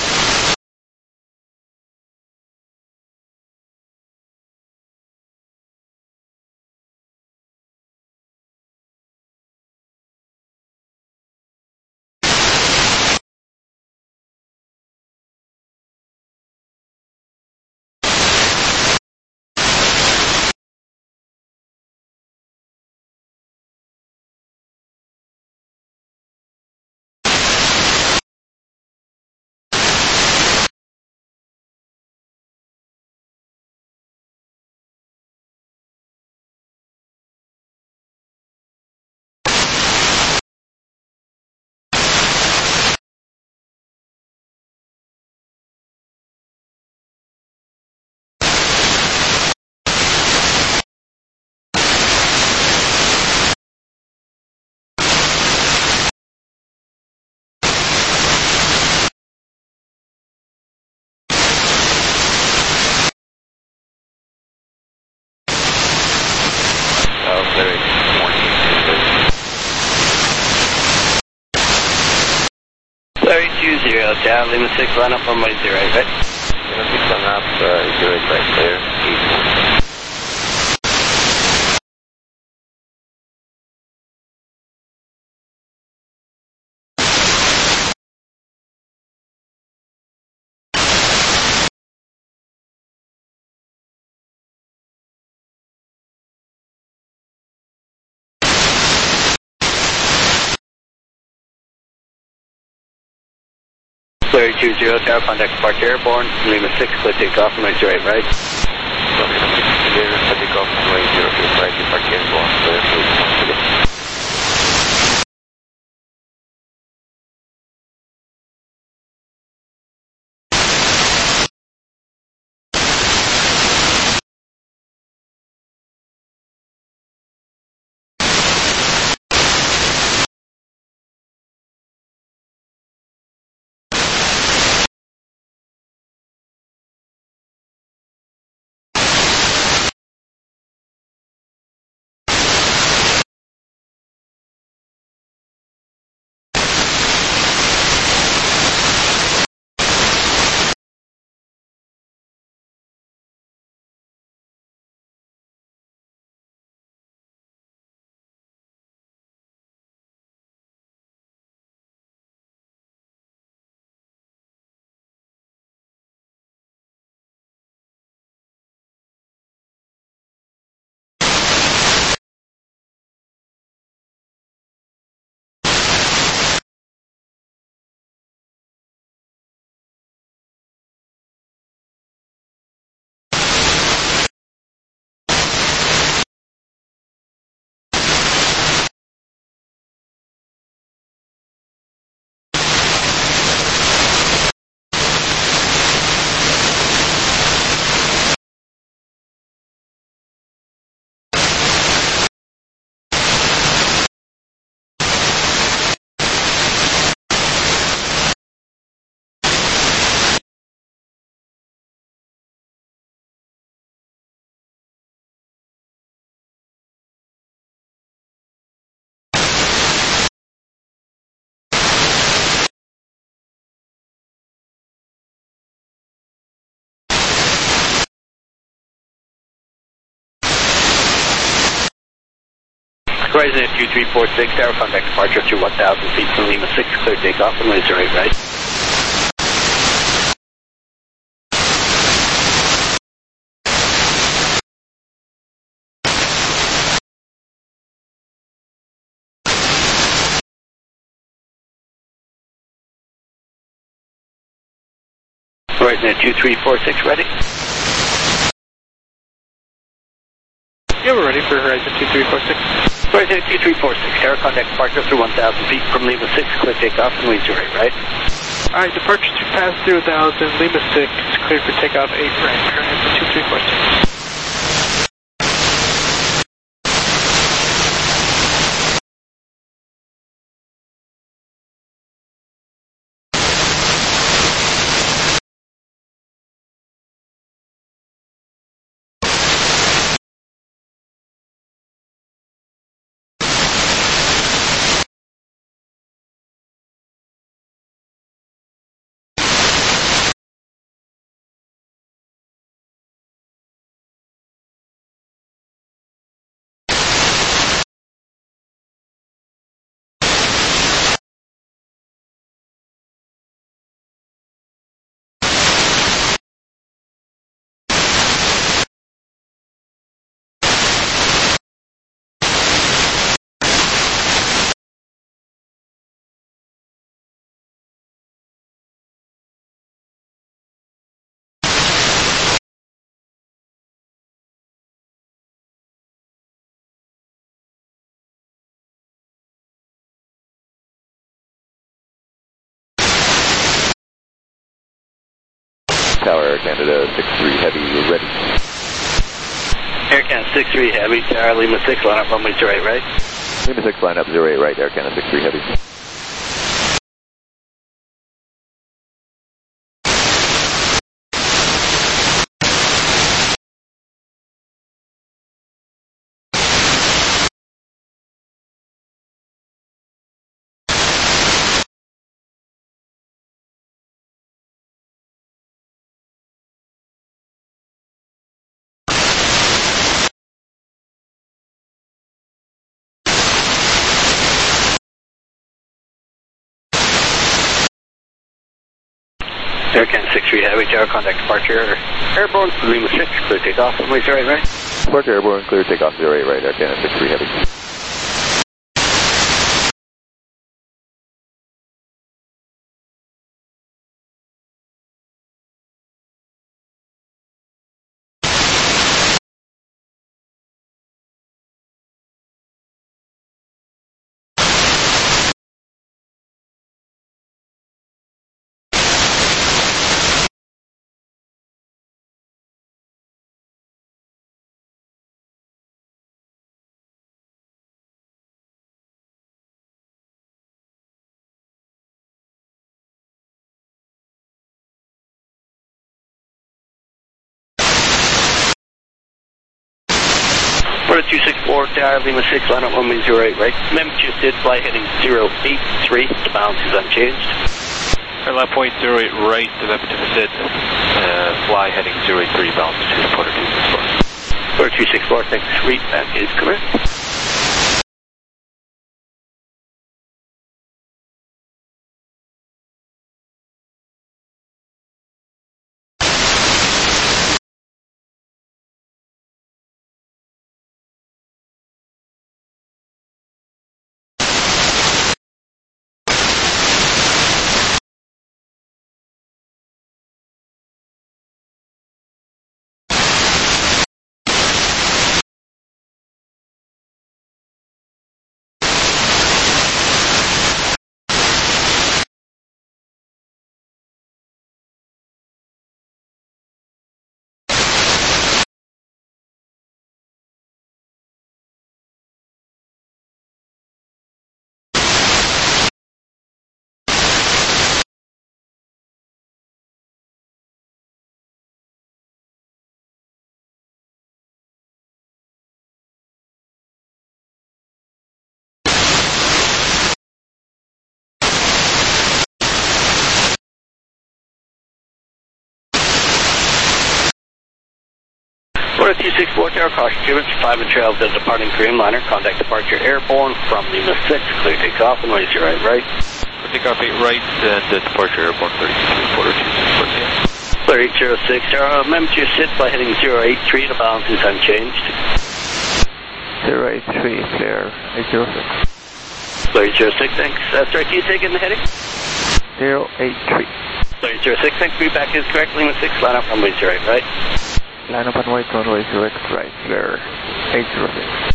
S10: Larry 20, Tower, Lima 6, line up runway 0, right.
S9: Lima 6 line up, 0, right, clear, 8.
S10: Larry 20, Tower, contact departure airborne, Lima 6, clear takeoff, runway 0, right.
S9: Lima 6, clear, takeoff, runway 0, right, departure airborne, clear, 8.
S10: Horizon 2346, Tower, contact departure through 1,000 feet from Lima 6, clear takeoff, runway 0, right. Horizon 2346, ready.
S3: Yeah, we're ready for Horizon 2346.
S10: Horizon 2346, Tower, contact departure through 1,000 feet from Lima 6, clear takeoff, runway 0, right.
S3: Alright, departure to pass 0,000, Lima 6, clear for takeoff 8 right, Horizon 2346.
S11: Tower, Air Canada 6-3 Heavy, ready.
S10: Air Canada 6-3 Heavy, Tower Lima 6, line up runway 08 right.
S11: Lima 6, line up 08 right, Air Canada 6-3 Heavy.
S10: Air Canada 6-3 Heavy, Tower, contact departure. Airborne, Lima 6, clear takeoff, runway 08 right.
S11: Departure Airborne, clear takeoff 08 right, Air Canada 6-3 Heavy.
S10: Porter 264, Tower Lima 6, line up runway 08 right. Remember to SID, fly heading 083, the balance is unchanged.
S13: Airline point 08 right, remember to SID, fly heading 083, balance to Porter 264.
S10: Porter 264, thanks, read, that is correct. Porter 264, Tower, caution clearance, 5 and trail of the departing Dreamliner, contact departure airborne from Lima 6, clear takeoff, runway 08 right.
S13: Takeoff 8 right, and departure airborne 32, Porter 264.
S10: Clear 806, Tower, remember to SID, fly heading 083, the balance is unchanged.
S5: 083, clear, 806.
S10: Clear 806, thanks. Sorry, can you take in the heading?
S5: 083.
S10: Clear 806, thanks, feedback is correct, Lima 6, line up runway 08 right.
S5: Line up runway 08 right, clear, 806.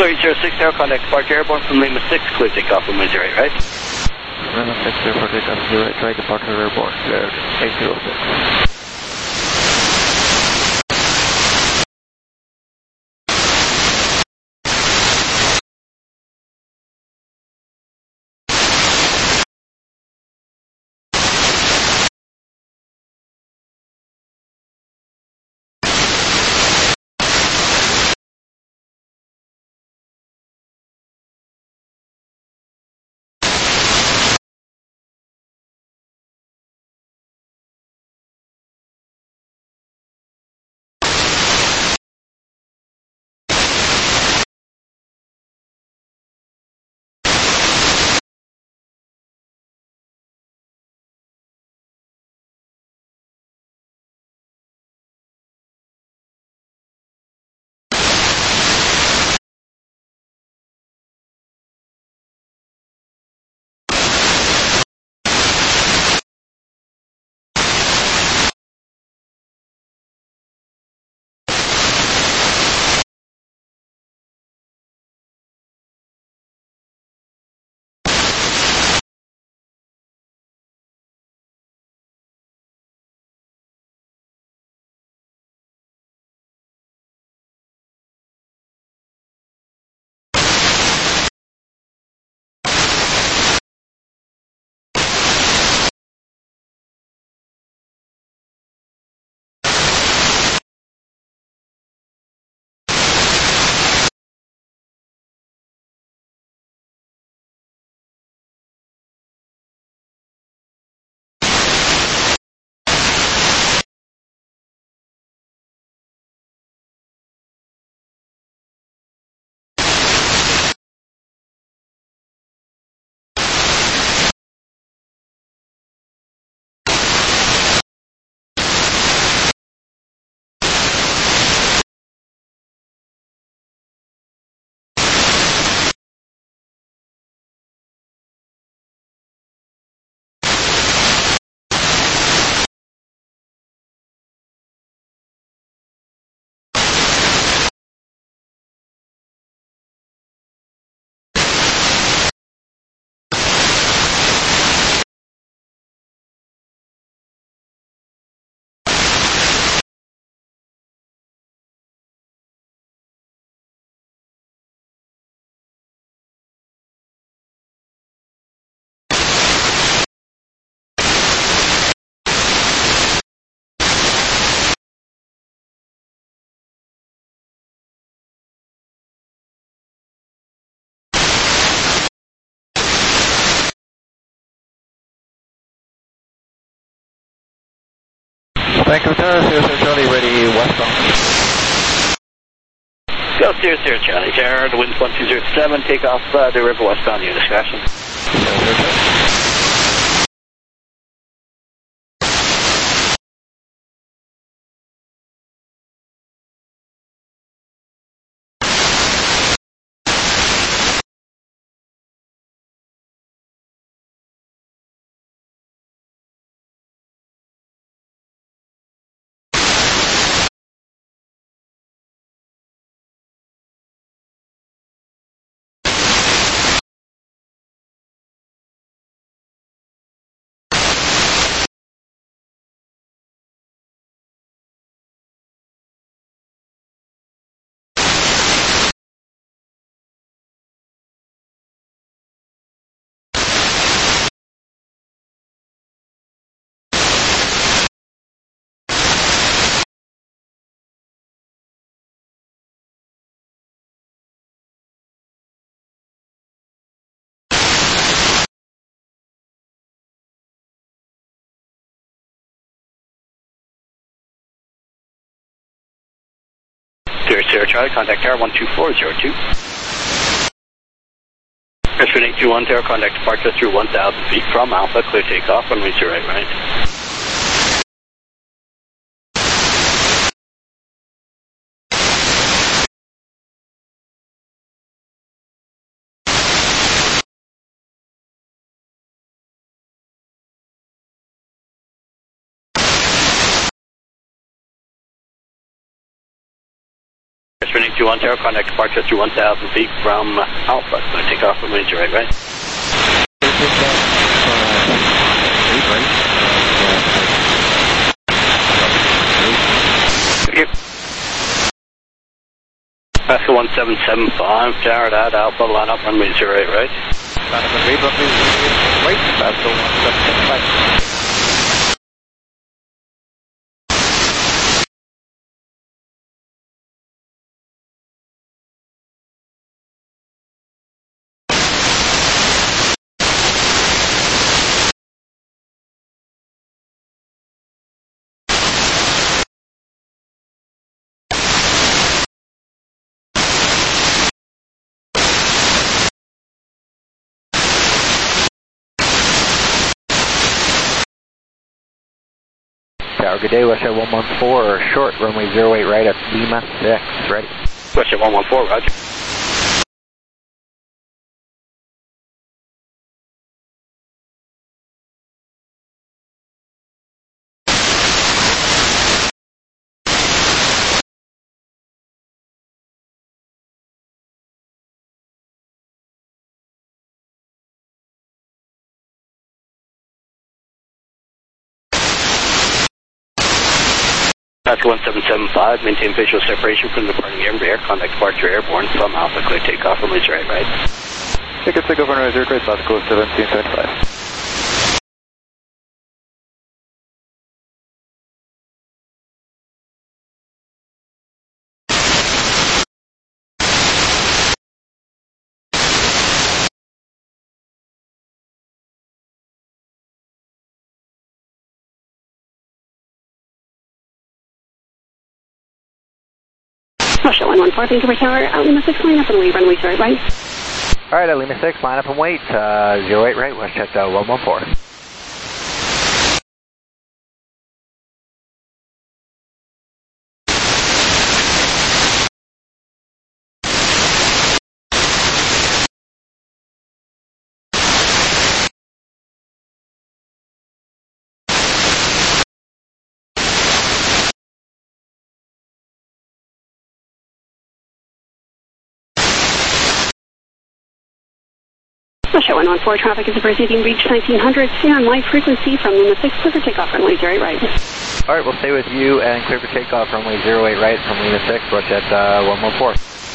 S10: Clear 06 Tower, contact departure airborne from Lima 6, clear takeoff from 08 right.
S5: Lima 6, clear for takeoff 08 right, departure airborne, cleared 806.
S12: Vancouver Tower, 00 Charlie, ready westbound.
S10: Go 00 Charlie Tower, the wind's 1207, take off the river westbound, your discretion.
S12: 00
S10: 00 Charlie, contact Tower 12402. Christian 821 Tower, contact departure through 1,000 feet from Alpha, clear takeoff, runway 08 right. Western 821 Tower, contact departure through 1,000 feet from Alpha. Going to take off from 08 right. Pascal 1775, Tower at Alpha, line up runway 08 right.
S12: Line up runway 08 right, Pascal 1775.
S6: Tower, good day, WestJet 114, short, runway 08 right at Lima 6, ready.
S10: WestJet 114, roger. Pascal 1775, maintain visual separation from the departing air, contact departure airborne from Alpha, clear takeoff from 08 right.
S11: Ticket take over runway 08 right, Pascal 1775.
S8: Russia 114, thank you for tower. Lima 6, line up and wait, runway 08 right.
S6: Alright, at Lima 6, line up and wait, 08 right, WestJet 114.
S8: Russia 114, traffic is proceeding, reach 1900, stay on live frequency from Lima 6, clear for takeoff, runway 08 right.
S6: Alright, we'll stay with you and clear for takeoff, runway 08 right from Lima 6, WestJet 114.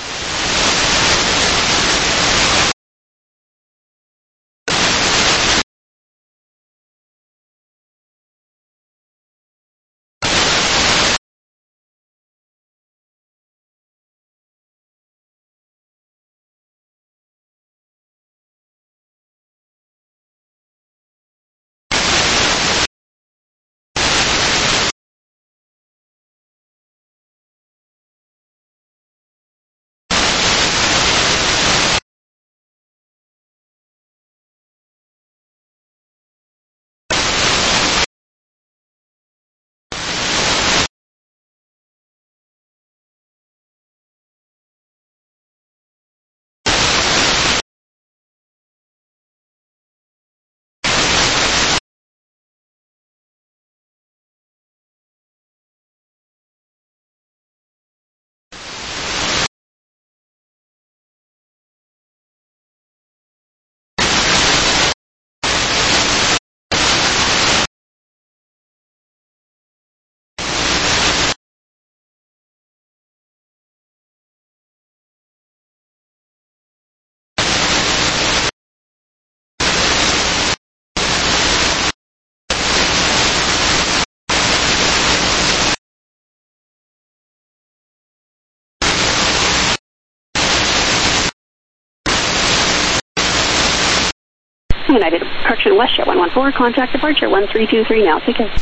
S8: United departure WestJet 114, contact departure 1323 now, take care.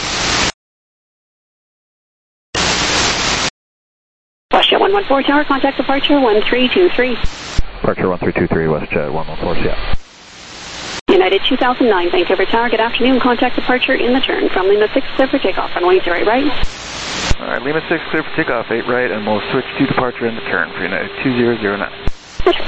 S8: WestJet 114, tower, contact departure 1323.
S11: Departure 1323, WestJet 114, yeah.
S8: United 2009, Vancouver Tower, good afternoon, contact departure in the turn from Lima 6, clear for takeoff, runway 08 right.
S11: Alright, Lima 6, clear for takeoff, 8 right, and we'll switch to departure in the turn for United 2009.
S8: Roger.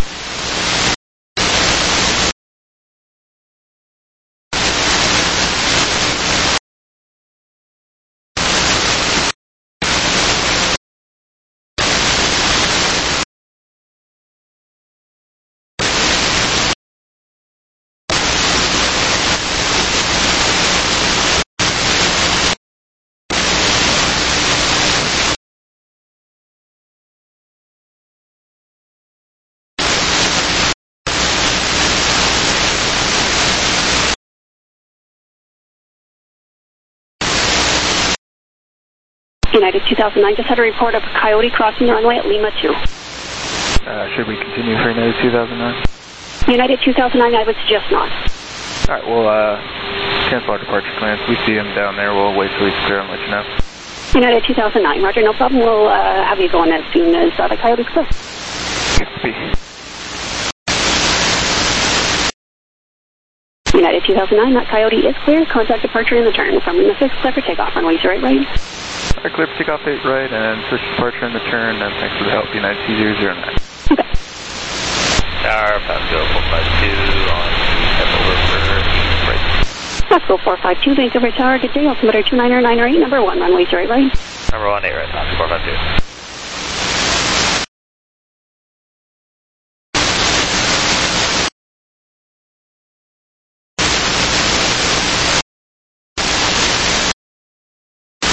S8: United 2009 just had a report of a coyote crossing the runway at Lima 2.
S14: Should we continue for United 2009?
S8: United 2009, I would suggest not.
S14: Alright, we'll cancel our departure plans. We see him down there. We'll wait till he's clear and let you know.
S8: United 2009, roger, no problem. We'll have you going as soon as the coyote's clear.
S14: Copy.
S8: United 2009, that coyote is clear. Contact departure in the turn from Lima 6, clear for takeoff. Runway 08 right.
S14: Alright, clear for takeoff 8 right, and switch departure in the turn, and thanks for the help, United 2009.
S8: Okay.
S9: Tower, Pasco 452 on step over for right.
S8: Pasco 452, Vancouver Tower, good day. Altimeter 29908, number 1, runway 08 right.
S9: Number 1, 8 right, Pasco 452.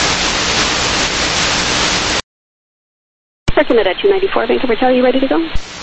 S8: Circuit at 294, Vancouver Tower, you ready to go?